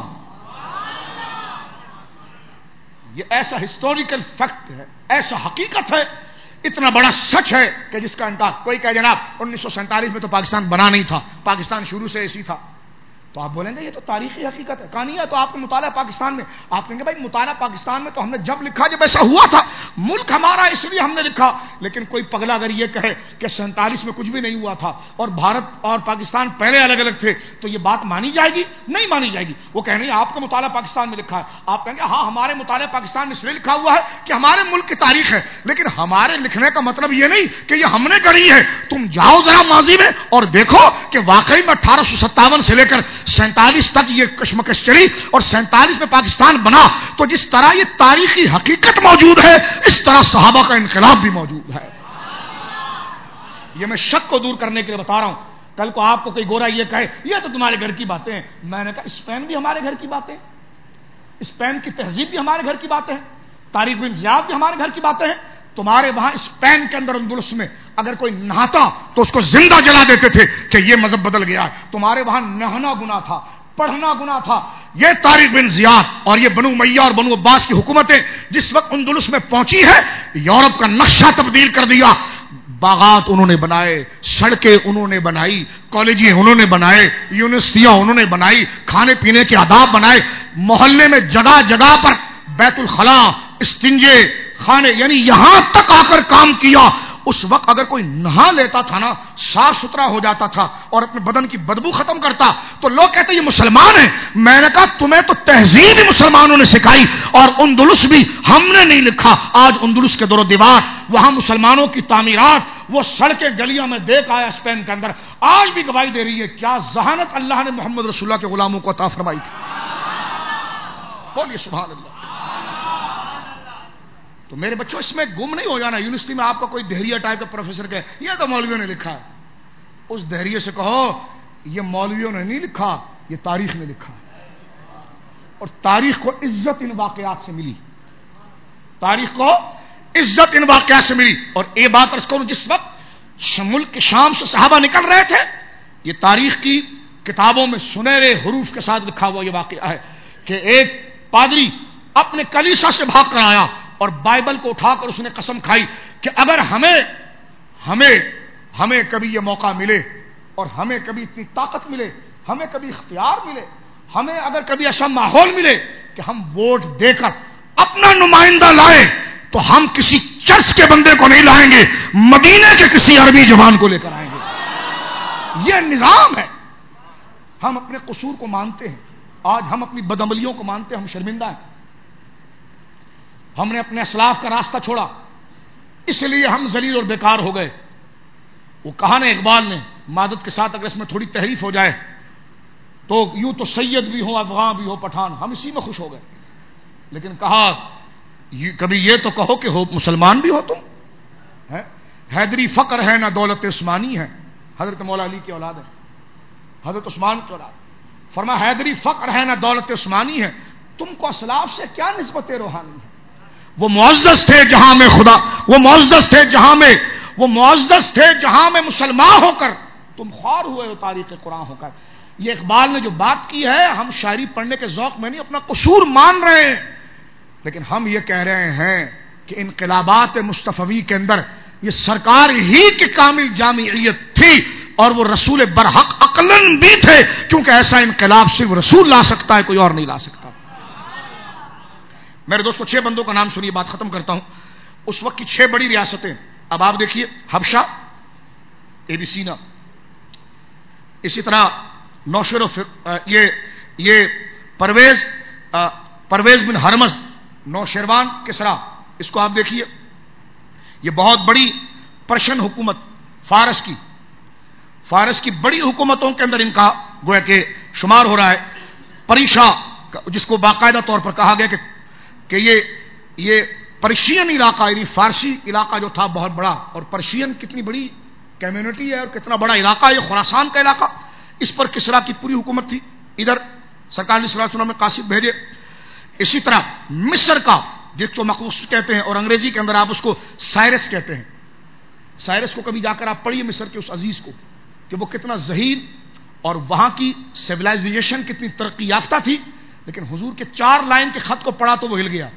یہ ایسا ہسٹوریکل فیکٹ ہے، ایسا حقیقت ہے، اتنا بڑا سچ ہے کہ جس کا انکار کوئی کہے جناب 1947 میں تو پاکستان بنا نہیں تھا، پاکستان شروع سے ایسی تھا، تو آپ بولیں گے یہ تو تاریخی حقیقت ہے. کہانی ہے تو آپ کو مطالعہ پاکستان میں، آپ کہیں گے بھائی مطالعہ پاکستان میں تو ہم نے جب لکھا جب ایسا ہوا تھا، ملک ہمارا اس لیے ہم نے لکھا. لیکن کوئی پگلا اگر یہ کہے کہ 47 میں کچھ بھی نہیں ہوا تھا اور بھارت اور پاکستان پہلے الگ الگ تھے تو یہ بات مانی جائے گی؟ نہیں مانی جائے گی. وہ کہیں گے آپ کا مطالعہ پاکستان میں لکھا ہے، آپ کہیں گے ہاں ہمارے مطالعہ پاکستان میں اس لیے لکھا ہوا ہے کہ ہمارے ملک کی تاریخ ہے. لیکن ہمارے لکھنے کا مطلب یہ نہیں کہ یہ ہم نے گڑھی ہے. تم جاؤ ذرا ماضی میں اور دیکھو کہ واقعی میں 1857 سے لے کر 47 تک یہ کشمکش چلی اور 47 میں پاکستان بنا. تو جس طرح یہ تاریخی حقیقت موجود ہے اس طرح صحابہ کا انقلاب بھی موجود ہے. یہ میں شک کو دور کرنے کے لیے بتا رہا ہوں. کل کو آپ کو کوئی گورا یہ کہے یہ تو تمہارے گھر کی باتیں ہیں، میں نے کہا اسپین بھی ہمارے گھر کی باتیں، اسپین کی تہذیب بھی ہمارے گھر کی باتیں ہیں، تاریخ انزیاب بھی ہمارے گھر کی باتیں ہیں. تمہارے وہاں اسپین کے اندر اندلس میں اگر کوئی نہاتا تو اس کو زندہ جلا دیتے تھے کہ یہ مذہب بدل گیا ہے. تمہارے وہاں نہانا گناہ تھا, پڑھنا گناہ تھا. یہ طارق بن زیاد اور یہ بنو امیہ اور بنو عباس کی حکومتیں جس وقت اندلس میں پہنچی ہے, یورپ کا نقشہ تبدیل کر دیا. باغات انہوں نے بنائے, سڑکیں انہوں نے بنائی, کالجیں انہوں نے بنائے, یونیورسٹیاں انہوں نے بنائی, کھانے پینے کے آداب بنائے. محلے میں جگہ جگہ پر بیت الخلا, استنجے خانے, یعنی یہاں تک آ کر کام کیا. اس وقت اگر کوئی نہا لیتا تھا نا, صاف ستھرا ہو جاتا تھا اور اپنے بدن کی بدبو ختم کرتا, تو لوگ کہتے یہ مسلمان ہیں. میں نے کہا تمہیں تو تہذیب ہی مسلمانوں نے سکھائی اور اندلس بھی ہم نے نہیں لکھا. آج اندلس کے دور و دیوار, وہاں مسلمانوں کی تعمیرات, وہ سڑکیں گلیاں میں دیکھ آیا اسپین کے اندر, آج بھی گواہی دے رہی ہے. کیا ذہانت اللہ نے محمد رسول اللہ کے غلاموں کو عطا فرمائی تھی. بولیے سبحان اللہ. تو میرے بچوں اس میں گم نہیں ہو جانا. یونیورسٹی میں آپ کا کوئی دہریہ ٹائپ کا پروفیسر کہے یہ تو مولویوں نے لکھا ہے, اس دہریے سے کہو یہ مولویوں نے نہیں لکھا, یہ تاریخ نے لکھا. اور تاریخ کو عزت ان واقعات سے ملی, تاریخ کو عزت ان واقعات سے ملی. اور یہ بات عرض کروں, جس وقت ملک شام سے صحابہ نکل رہے تھے, یہ تاریخ کی کتابوں میں سنہرے حروف کے ساتھ لکھا ہوا یہ واقعہ ہے کہ ایک پادری اپنے کلیسا سے بھاگ کر آیا اور بائبل کو اٹھا کر اس نے قسم کھائی کہ اگر ہمیں کبھی یہ موقع ملے اور ہمیں کبھی اتنی طاقت ملے, ہمیں کبھی اختیار ملے, ہمیں اگر کبھی ایسا ماحول ملے کہ ہم ووٹ دے کر اپنا نمائندہ لائیں تو ہم کسی چرچ کے بندے کو نہیں لائیں گے, مدینے کے کسی عربی جوان کو لے کر آئیں گے. یہ نظام ہے. ہم اپنے قصور کو مانتے ہیں, آج ہم اپنی بدعملیوں کو مانتے ہیں, ہم شرمندہ ہیں. ہم نے اپنے اسلاف کا راستہ چھوڑا, اس لیے ہم ذلیل اور بیکار ہو گئے. وہ کہا نا اقبال نے, مادت کے ساتھ اگر اس میں تھوڑی تحریف ہو جائے تو یوں تو سید بھی ہو, افغان بھی ہو, پٹھان, ہم اسی میں خوش ہو گئے. لیکن کہا کبھی یہ تو کہو کہ ہو مسلمان بھی ہو تم. حیدری فقر ہے نہ دولت عثمانی ہے. حضرت مولا علی کی اولاد ہے, حضرت عثمان کی اولاد. فرمایا حیدری فقر ہے نہ دولت عثمانی ہے, تم کو اسلاف سے کیا نسبت روحانی ہے. وہ معزز تھے جہاں میں خدا, وہ معزز تھے جہاں میں مسلمان ہو کر تم خوار ہوئے ہو تاریخ قرآن ہو کر. یہ اقبال نے جو بات کی ہے, ہم شاعری پڑھنے کے ذوق میں نہیں اپنا قصور مان رہے ہیں, لیکن ہم یہ کہہ رہے ہیں کہ انقلابات مصطفوی کے اندر یہ سرکار ہی کی کامل جامعیت تھی اور وہ رسول برحق عقلاً بھی تھے, کیونکہ ایسا انقلاب صرف رسول لا سکتا ہے, کوئی اور نہیں لا سکتا. میرے دوستو 6 بندوں کا نام سنیے, بات ختم کرتا ہوں. اس وقت کی 6 بڑی ریاستیں, اب آپ دیکھیے, حبشہ, ایبیسینا, اسی طرح نوشیر, یہ پرویز بن ہرمز, نوشیروان کسرا, اس کو آپ دیکھیے. یہ بہت بڑی پرشین حکومت, فارس کی بڑی حکومتوں کے اندر ان کا گویا کہ شمار ہو رہا ہے. پریشا, جس کو باقاعدہ طور پر کہا گیا کہ یہ پرشین علاقہ, یعنی فارسی علاقہ جو تھا بہت بڑا, اور پرشین کتنی بڑی کمیونٹی ہے اور کتنا بڑا علاقہ, یہ خراسان کا علاقہ, اس پر کسرا کی پوری حکومت تھی. ادھر سرکار صلی اللہ علیہ وسلم نے قاصد بھیجے. اسی طرح مصر کا, جس کو مقبوس کہتے ہیں اور انگریزی کے اندر آپ اس کو سائرس کہتے ہیں. سائرس کو کبھی جا کر آپ پڑھیے, مصر کے اس عزیز کو, کہ وہ کتنا ذہین اور وہاں کی سیولائزیشن کتنی ترقی یافتہ تھی. لیکن حضور کے 4 لائن کے خط کو پڑھا تو وہ ہل گیا.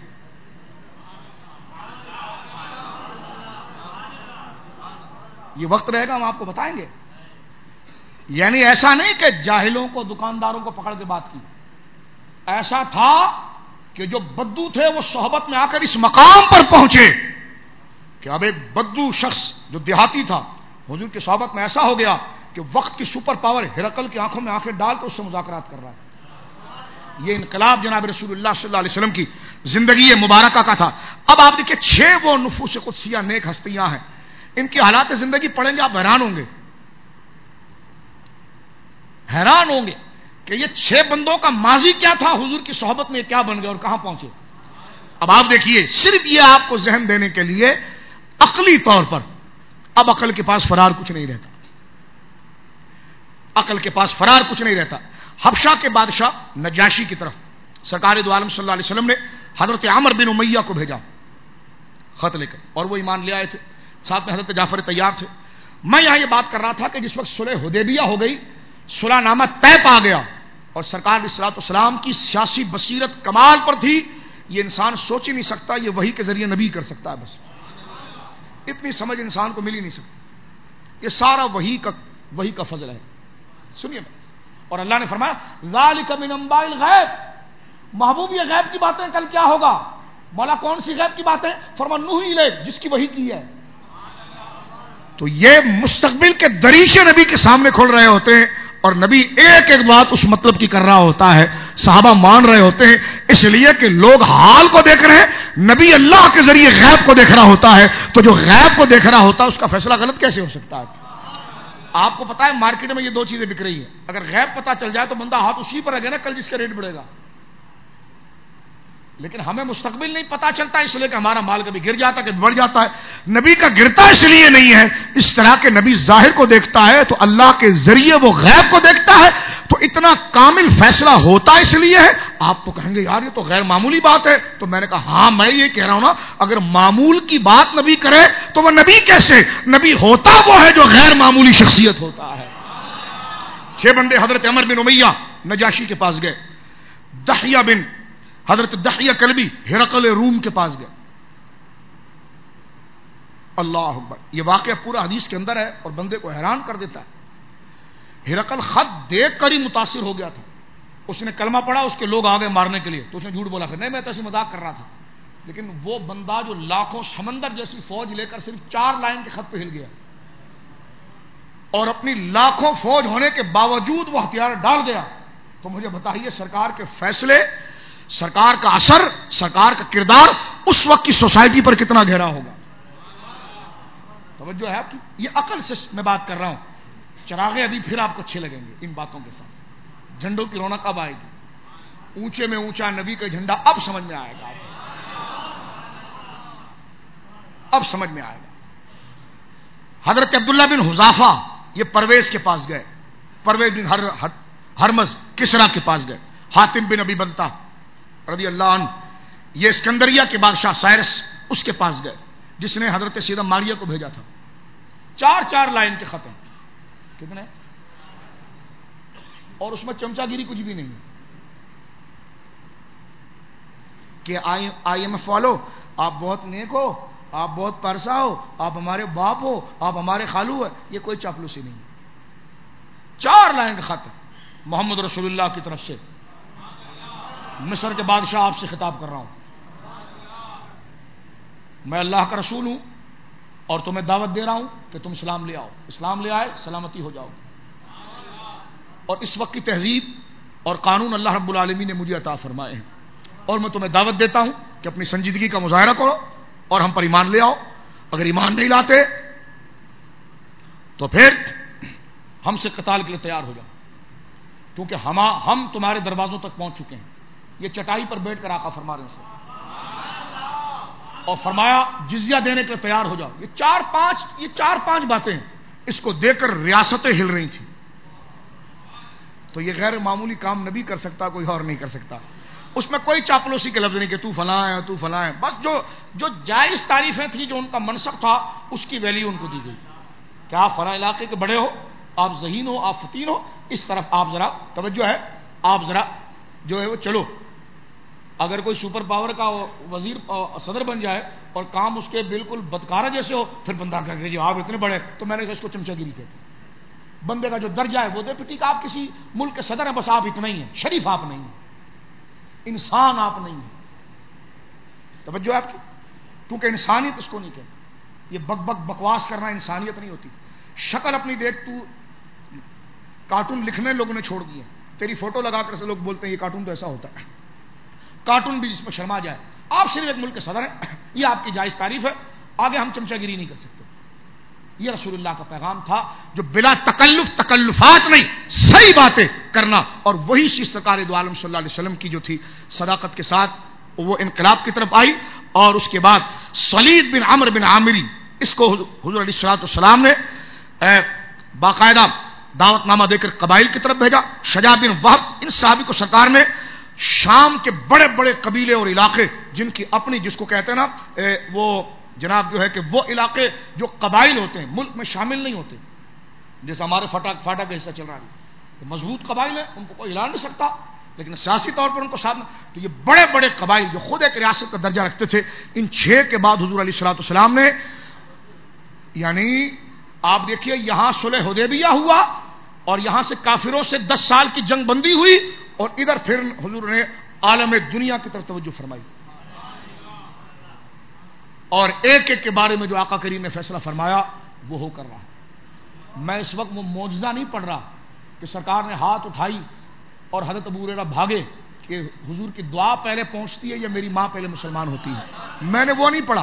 یہ وقت رہے گا ہم آپ کو بتائیں گے. یعنی ایسا نہیں کہ جاہلوں کو, دکانداروں کو پکڑ کے بات کی, ایسا تھا کہ جو بدو تھے وہ صحبت میں آ کر اس مقام پر پہنچے کہ اب ایک بدو شخص جو دیہاتی تھا حضور کی صحبت میں ایسا ہو گیا کہ وقت کی سپر پاور ہرقل کی آنکھوں میں آنکھیں ڈال کر اس سے مذاکرات کر رہا ہے. یہ انقلاب جناب رسول اللہ صلی اللہ علیہ وسلم کی زندگی مبارکہ کا تھا. اب آپ دیکھیں 6 وہ نفوس قدسیہ نیک ہستیاں ہیں, ان کی حالات زندگی پڑھیں گے آپ حیران ہوں گے کہ یہ 6 بندوں کا ماضی کیا تھا, حضور کی صحبت میں کیا بن گئے اور کہاں پہنچے. اب آپ دیکھیے, صرف یہ آپ کو ذہن دینے کے لیے عقلی طور پر, اب عقل کے پاس فرار کچھ نہیں رہتا, عقل کے پاس فرار کچھ نہیں رہتا. حبشہ کے بادشاہ نجاشی کی طرف سرکار دو عالم صلی اللہ علیہ وسلم نے حضرت عمر بن امیہ کو بھیجا. خط لے کر، اور وہ ایمان لے آئے تھے، ساتھ میں حضرت جعفر طیار تھے۔ میں یہاں یہ بات کر رہا تھا کہ جس وقت صلح حدیبیہ ہو گئی، صلح نامہ طے پا گیا، اور سرکار علیہ الصلوۃ والسلام کی سیاسی بصیرت کمال پر تھی، یہ انسان سوچ ہی نہیں سکتا، یہ وحی کے ذریعے نبی کر سکتا ہے، بس اتنی سمجھ انسان کو مل ہی نہیں سکتی، یہ سارا وحی کا فضل ہے۔ سنیے، اور اللہ نے فرمایا ذالک من انباء الغیب، محبوب یہ غیب کی باتیں کل کیا ہوگا؟ مولا کون سی غیب کی باتیں؟ فرمایا نوحی الیک، جس کی وحی کی ہے۔ تو یہ مستقبل کے دریچے نبی کے سامنے کھول رہے ہوتے ہیں، اور نبی ایک ایک بات اس مطلب کی کر رہا ہوتا ہے، صحابہ مان رہے ہوتے ہیں، اس لیے کہ لوگ حال کو دیکھ رہے ہیں، نبی اللہ کے ذریعے غیب کو دیکھ رہا ہوتا ہے، تو جو غیب کو دیکھ رہا ہوتا ہے اس کا فیصلہ غلط کیسے ہو سکتا ہے؟ آپ کو پتا ہے مارکیٹ میں یہ دو چیزیں بک رہی ہیں، اگر غیب پتا چل جائے تو بندہ ہاتھ اسی پر رکھے نا، کل جس کا ریٹ بڑھے گا، لیکن ہمیں مستقبل نہیں پتا چلتا، اس لیے کہ ہمارا مال کبھی گر جاتا ہے کبھی بڑھ جاتا ہے۔ نبی کا گرتا اس لیے نہیں ہے، اس طرح کے نبی ظاہر کو دیکھتا ہے تو اللہ کے ذریعے وہ غیب کو دیکھتا ہے، تو اتنا کامل فیصلہ ہوتا اس لیے ہے۔ آپ تو کہیں گے یار یہ تو غیر معمولی بات ہے، تو میں نے کہا ہاں میں یہ کہہ رہا ہوں نا، اگر معمول کی بات نبی کرے تو وہ نبی کیسے؟ نبی ہوتا وہ ہے جو غیر معمولی شخصیت ہوتا ہے۔ 6 بندے حضرت عمر بن امیہ نجاشی کے پاس گئے، دحیہ بن حضرت دحیہ کلبی ہرقل روم کے پاس گئے۔ اللہ اکبر، یہ واقعہ پورا حدیث کے اندر ہے اور بندے کو حیران کر دیتا ہے۔ ہرقل خط دیکھ کر ہی متاثر ہو گیا تھا، اس نے کلمہ پڑھا، اس کے لوگ آگے مارنے کے لیے، تو اس نے جھوٹ بولا پھر نہیں میں تو ایسے مذاق کر رہا تھا، لیکن وہ بندہ جو لاکھوں سمندر جیسی فوج لے کر صرف 4 لائن کے خط پہ ہل گیا، اور اپنی لاکھوں فوج ہونے کے باوجود وہ ہتھیار ڈال گیا، تو مجھے بتائیے سرکار کے فیصلے، سرکار کا اثر، سرکار کا کردار اس وقت کی سوسائٹی پر کتنا گہرا ہوگا۔ توجہ ہے آپ کی؟ یہ عقل سے میں بات کر رہا ہوں، چراغے ابھی پھر آپ کو اچھے لگیں گے ان باتوں کے ساتھ، جھنڈوں کی رونق اب آئے گی، اونچے میں اونچا نبی کا جھنڈا اب سمجھ میں آئے گا، اب سمجھ میں آئے گا۔ حضرت عبداللہ بن حذافہ یہ پرویز کے پاس گئے، پرویز بن ہرمز کسرا کے پاس گئے، حاتم بن ابی بلتہ رضی اللہ عنہ یہ اسکندریہ کے بادشاہ سائرس اس کے پاس گئے، جس نے حضرت سیدہ ماریہ کو بھیجا تھا۔ 4 لائن کے خط ہیں، کتنے؟ اور اس میں چمچا گیری کچھ بھی نہیں ہے کہ آئی ایم ایف والو آپ بہت نیک ہو، آپ بہت پرسا ہو، آپ ہمارے باپ ہو، آپ ہمارے خالو ہے، یہ کوئی چاپلوسی نہیں ہے۔ 4 لائن کا خط ہے محمد رسول اللہ کی طرف سے، مصر کے بادشاہ آپ سے خطاب کر رہا ہوں، میں اللہ کا رسول ہوں اور تمہیں دعوت دے رہا ہوں کہ تم اسلام لے آؤ، اسلام لے آئے سلامتی ہو جاؤ، اور اس وقت کی تہذیب اور قانون اللہ رب العالمین نے مجھے عطا فرمائے ہیں، اور میں تمہیں دعوت دیتا ہوں کہ اپنی سنجیدگی کا مظاہرہ کرو اور ہم پر ایمان لے آؤ، اگر ایمان نہیں لاتے تو پھر ہم سے قتال کے لیے تیار ہو جاؤ، کیونکہ ہم تمہارے دروازوں تک پہنچ چکے ہیں۔ یہ چٹائی پر بیٹھ کر آقا فرما رہے ہیں، اور فرمایا جزیہ دینے کے لیے تیار ہو جاؤ۔ یہ چار پانچ باتیں اس کو دے کر ریاستیں ہل رہی تھیں، تو یہ غیر معمولی کام نبی کر سکتا، کوئی اور نہیں کر سکتا۔ اس میں کوئی چاپلوسی کے لفظ نہیں کہ تو فلاں ہے تو فلاں ہے، بس جو جائز تعریفیں تھیں، جو ان کا منصب تھا، اس کی ویلیو ان کو دی گئی کہ آپ فلاں علاقے کے بڑے ہو، آپ ذہین ہو، آپ فتین ہو، اس طرف آپ ذرا توجہ ہے، آپ ذرا جو ہے وہ چلو۔ اگر کوئی سپر پاور کا وزیر صدر بن جائے اور کام اس کے بالکل بدکارہ جیسے ہو، پھر بندہ کہے جی آپ اتنے بڑے، تو میں نے کہا اس کو چمچا گیری کہتے ہیں۔ بندے کا جو درجہ ہے وہ دے پٹی کا، آپ کسی ملک کے صدر ہیں، بس آپ اتنا ہی ہیں، شریف آپ نہیں ہیں، انسان آپ نہیں ہیں۔ توجہ آپ کی؟ کیونکہ انسانیت اس کو نہیں کہتے، یہ بکواس کرنا انسانیت نہیں ہوتی۔ شکل اپنی دیکھ، تو کارٹون لکھنے لوگوں نے چھوڑ دیے، تیری فوٹو لگا کر سے لوگ بولتے ہیں یہ کارٹون تو ایسا ہوتا ہے، کارٹون بھی جس پر شرما جائے۔ آپ صرف ایک ملک کے صدر ہیں، یہ آپ کی جائز تعریف ہے، آگے ہم چمچا گیری نہیں کر سکتے۔ یہ رسول اللہ کا پیغام تھا، جو بلا تکلفات نہیں، صحیح باتیں کرنا، اور وہی چیز سرکار دو عالم صلی اللہ علیہ وسلم کی جو تھی صداقت کے ساتھ وہ انقلاب کی طرف آئی۔ اور اس کے بعد سلید بن عمرو بن عامری، اس کو حضور علیہ الصلوۃ والسلام نے باقاعدہ دعوت نامہ دے کر قبائل کی طرف بھیجا۔ شجاع بن وہب، ان صحابی کو سرکار نے شام کے بڑے بڑے قبیلے اور علاقے جن کی اپنی، جس کو کہتے ہیں نا وہ جناب جو ہے کہ وہ علاقے جو قبائل ہوتے ہیں ملک میں شامل نہیں ہوتے، جیسے ہمارے فاٹا کا حصہ چل رہا ہے، مضبوط قبائل ہیں، ان کو کوئی ہلا نہیں سکتا، لیکن سیاسی طور پر ان کو سامنے، تو یہ بڑے بڑے قبائل جو خود ایک ریاست کا درجہ رکھتے تھے، ان 6 کے بعد حضور علیہ الصلوۃ والسلام نے، یعنی آپ دیکھیے یہاں صلح حدیبیہ ہوا اور یہاں سے کافروں سے 10 سال کی جنگ بندی ہوئی، اور ادھر پھر حضور نے عالم دنیا کی طرف توجہ فرمائی، اور ایک ایک کے بارے میں جو آقا کریم نے فیصلہ فرمایا وہ ہو کر رہا۔ میں اس وقت وہ معجزہ نہیں پڑھ رہا کہ سرکار نے ہاتھ اٹھائی اور حضرت ابو ہریرہ بھاگے کہ حضور کی دعا پہلے پہنچتی ہے یا میری ماں پہلے مسلمان ہوتی ہے، میں نے وہ نہیں پڑھا،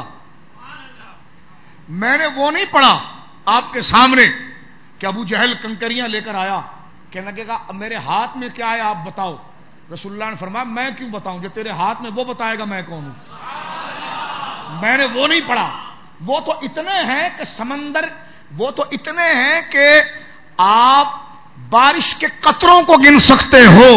میں نے وہ نہیں پڑھا آپ کے سامنے کہ ابو جہل کنکریاں لے کر آیا، کہنے لگے گا میرے ہاتھ میں کیا ہے آپ بتاؤ، رسول اللہ نے فرمایا میں کیوں بتاؤں، جو تیرے ہاتھ میں وہ بتائے گا میں کون ہوں، میں نے وہ نہیں پڑھا۔ وہ تو اتنے ہیں کہ سمندر، وہ تو اتنے ہیں کہ آپ بارش کے قطروں کو گن سکتے ہو،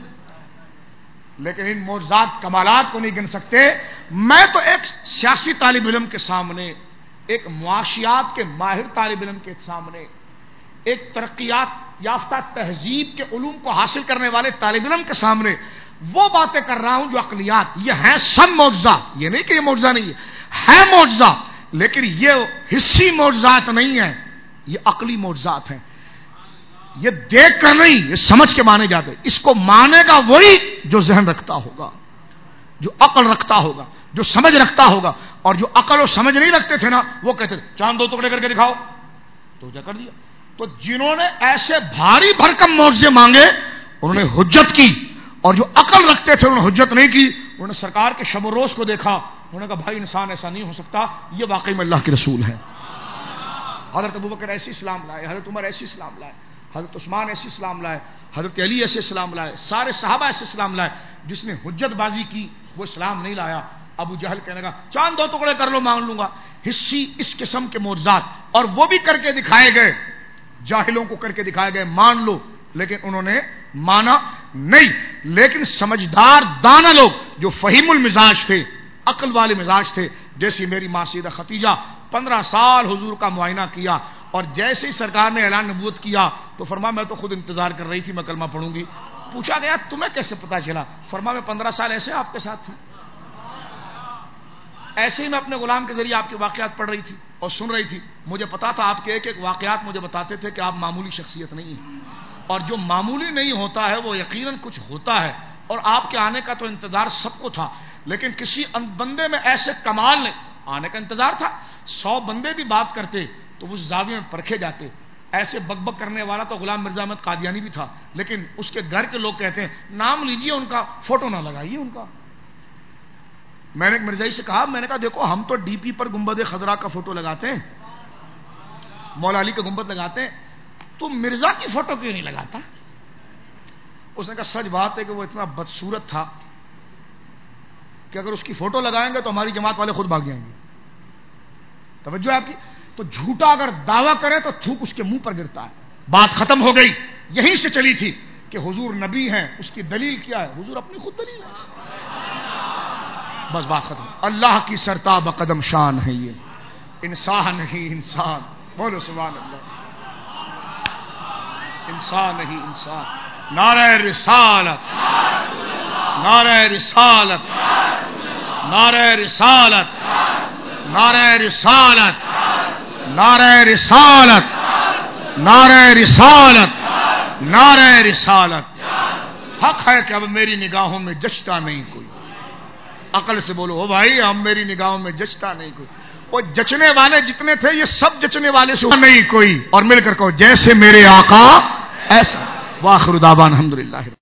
لیکن ان معجزات کمالات کو نہیں گن سکتے۔ میں تو ایک سیاسی طالب علم کے سامنے، ایک معاشیات کے ماہر طالب علم کے سامنے، ایک ترقیات یافتہ تہذیب کے علوم کو حاصل کرنے والے طالب علم کے سامنے وہ باتیں کر رہا ہوں جو عقلیات، یہ ہیں سب معجزہ، یہ نہیں کہ یہ معجزہ نہیں ہے معجزہ، لیکن یہ حسی معجزات نہیں ہیں، یہ عقلی معجزات ہیں، یہ دیکھ کر نہیں، یہ سمجھ کے مانے جاتے، اس کو مانے گا وہی جو ذہن رکھتا ہوگا، جو عقل رکھتا ہوگا، جو سمجھ رکھتا ہوگا، اور جو عقل و سمجھ نہیں رکھتے تھے نا وہ کہتے تھے چاند 2 ٹکڑے کر کے دکھاؤ، تو کیا کر دیا۔ تو جنہوں نے ایسے بھاری بھرکم معجزے مانگے انہوں نے حجت کی، اور جو عقل رکھتے تھے انہوں نے حجت نہیں کی، انہوں نے سرکار کے شب و روز کو دیکھا، انہوں نے کہا بھائی انسان ایسا نہیں ہو سکتا، یہ واقعی میں اللہ کے رسول ہے۔ حضرت ابوبکر ایسی اسلام لائے، حضرت عمر ایسی اسلام لائے، حضرت عثمان ایسی اسلام لائے، حضرت علی ایسے اسلام لائے، سارے صحابہ ایسے اسلام لائے۔ جس نے حجت بازی کی وہ اسلام نہیں لایا۔ ابو جہل کہنے لگا چاند 2 ٹکڑے کر لو مان لوں گا۔ حصی اس قسم کے معجزات، اور وہ بھی کر کے دکھائے گئے، جاہلوں کو کر کے دکھائے گئے مان لو، لیکن انہوں نے مانا نہیں۔ لیکن سمجھدار دانا لوگ جو فہیم المزاج تھے، عقل والے مزاج تھے، جیسی میری ماں سیدہ ختیجہ 15 سال حضور کا معائنہ کیا، اور جیسے ہی سرکار نے اعلان نبوت کیا تو فرمایا میں تو خود انتظار کر رہی تھی میں کلمہ پڑھوں گی۔ پوچھا گیا تمہیں کیسے پتا چلا؟ فرمایا میں 15 سال ایسے آپ کے ساتھ تھی، ایسے ہی میں اپنے غلام کے ذریعے آپ کے واقعات پڑھ رہی تھی اور سن رہی تھی، مجھے پتا تھا آپ کے ایک ایک واقعات مجھے بتاتے تھے کہ آپ معمولی شخصیت نہیں ہیں، اور جو معمولی نہیں ہوتا ہے وہ یقیناً کچھ ہوتا ہے، اور آپ کے آنے کا تو انتظار سب کو تھا، لیکن کسی بندے میں ایسے کمال نہیں، آنے کا انتظار تھا، 100 بندے بھی بات کرتے تو اس زاویے میں پرکھے جاتے۔ ایسے بک بک کرنے والا تو غلام مرزا احمد قادیانی بھی تھا، لیکن اس کے گھر کے لوگ کہتے ہیں نام لیجئے ان کا، فوٹو نہ لگائیے ان کا۔ میں نے ایک مرزائی سے کہا، میں نے کہا دیکھو ہم تو ڈی پی پر گنبد خضرا کا فوٹو لگاتے ہیں، مولا علی کا گنبد لگاتے ہیں، تو مرزا کی فوٹو کیوں نہیں لگاتا؟ اس نے کہا سچ بات ہے کہ وہ اتنا بدصورت تھا کہ اگر اس کی فوٹو لگائیں گے تو ہماری جماعت والے خود بھاگ جائیں گے۔ توجہ ہے آپ کی؟ تو جھوٹا اگر دعویٰ کرے تو تھوک اس کے منہ پر گرتا ہے۔ بات ختم ہو گئی، یہیں سے چلی تھی کہ حضور نبی ہیں، اس کی دلیل کیا ہے؟ حضور اپنی خود دلیل ہے، بس بات ختم۔ اللہ کی سرتاب قدم شان ہے یہ، انسان نہیں انسان، بولو سبحان اللہ، انسان نہیں انسان۔ نعرہ رسالت، نعرہ رسالت، نعرہ رسالت، نعرہ رسالت، نعرہ رسالت، نعرہ رسالت، نعرہ رسالت۔ حق ہے کہ اب میری نگاہوں میں جچتا نہیں کوئی۔ عقل سے بولو او بھائی، اب میری نگاہوں میں جچتا نہیں کوئی۔ وہ جچنے والے جتنے تھے یہ سب جچنے والے سے نہیں کوئی، اور مل کر کہو جیسے میرے آقا ایسا۔ وآخر دعوانا الحمدللہ۔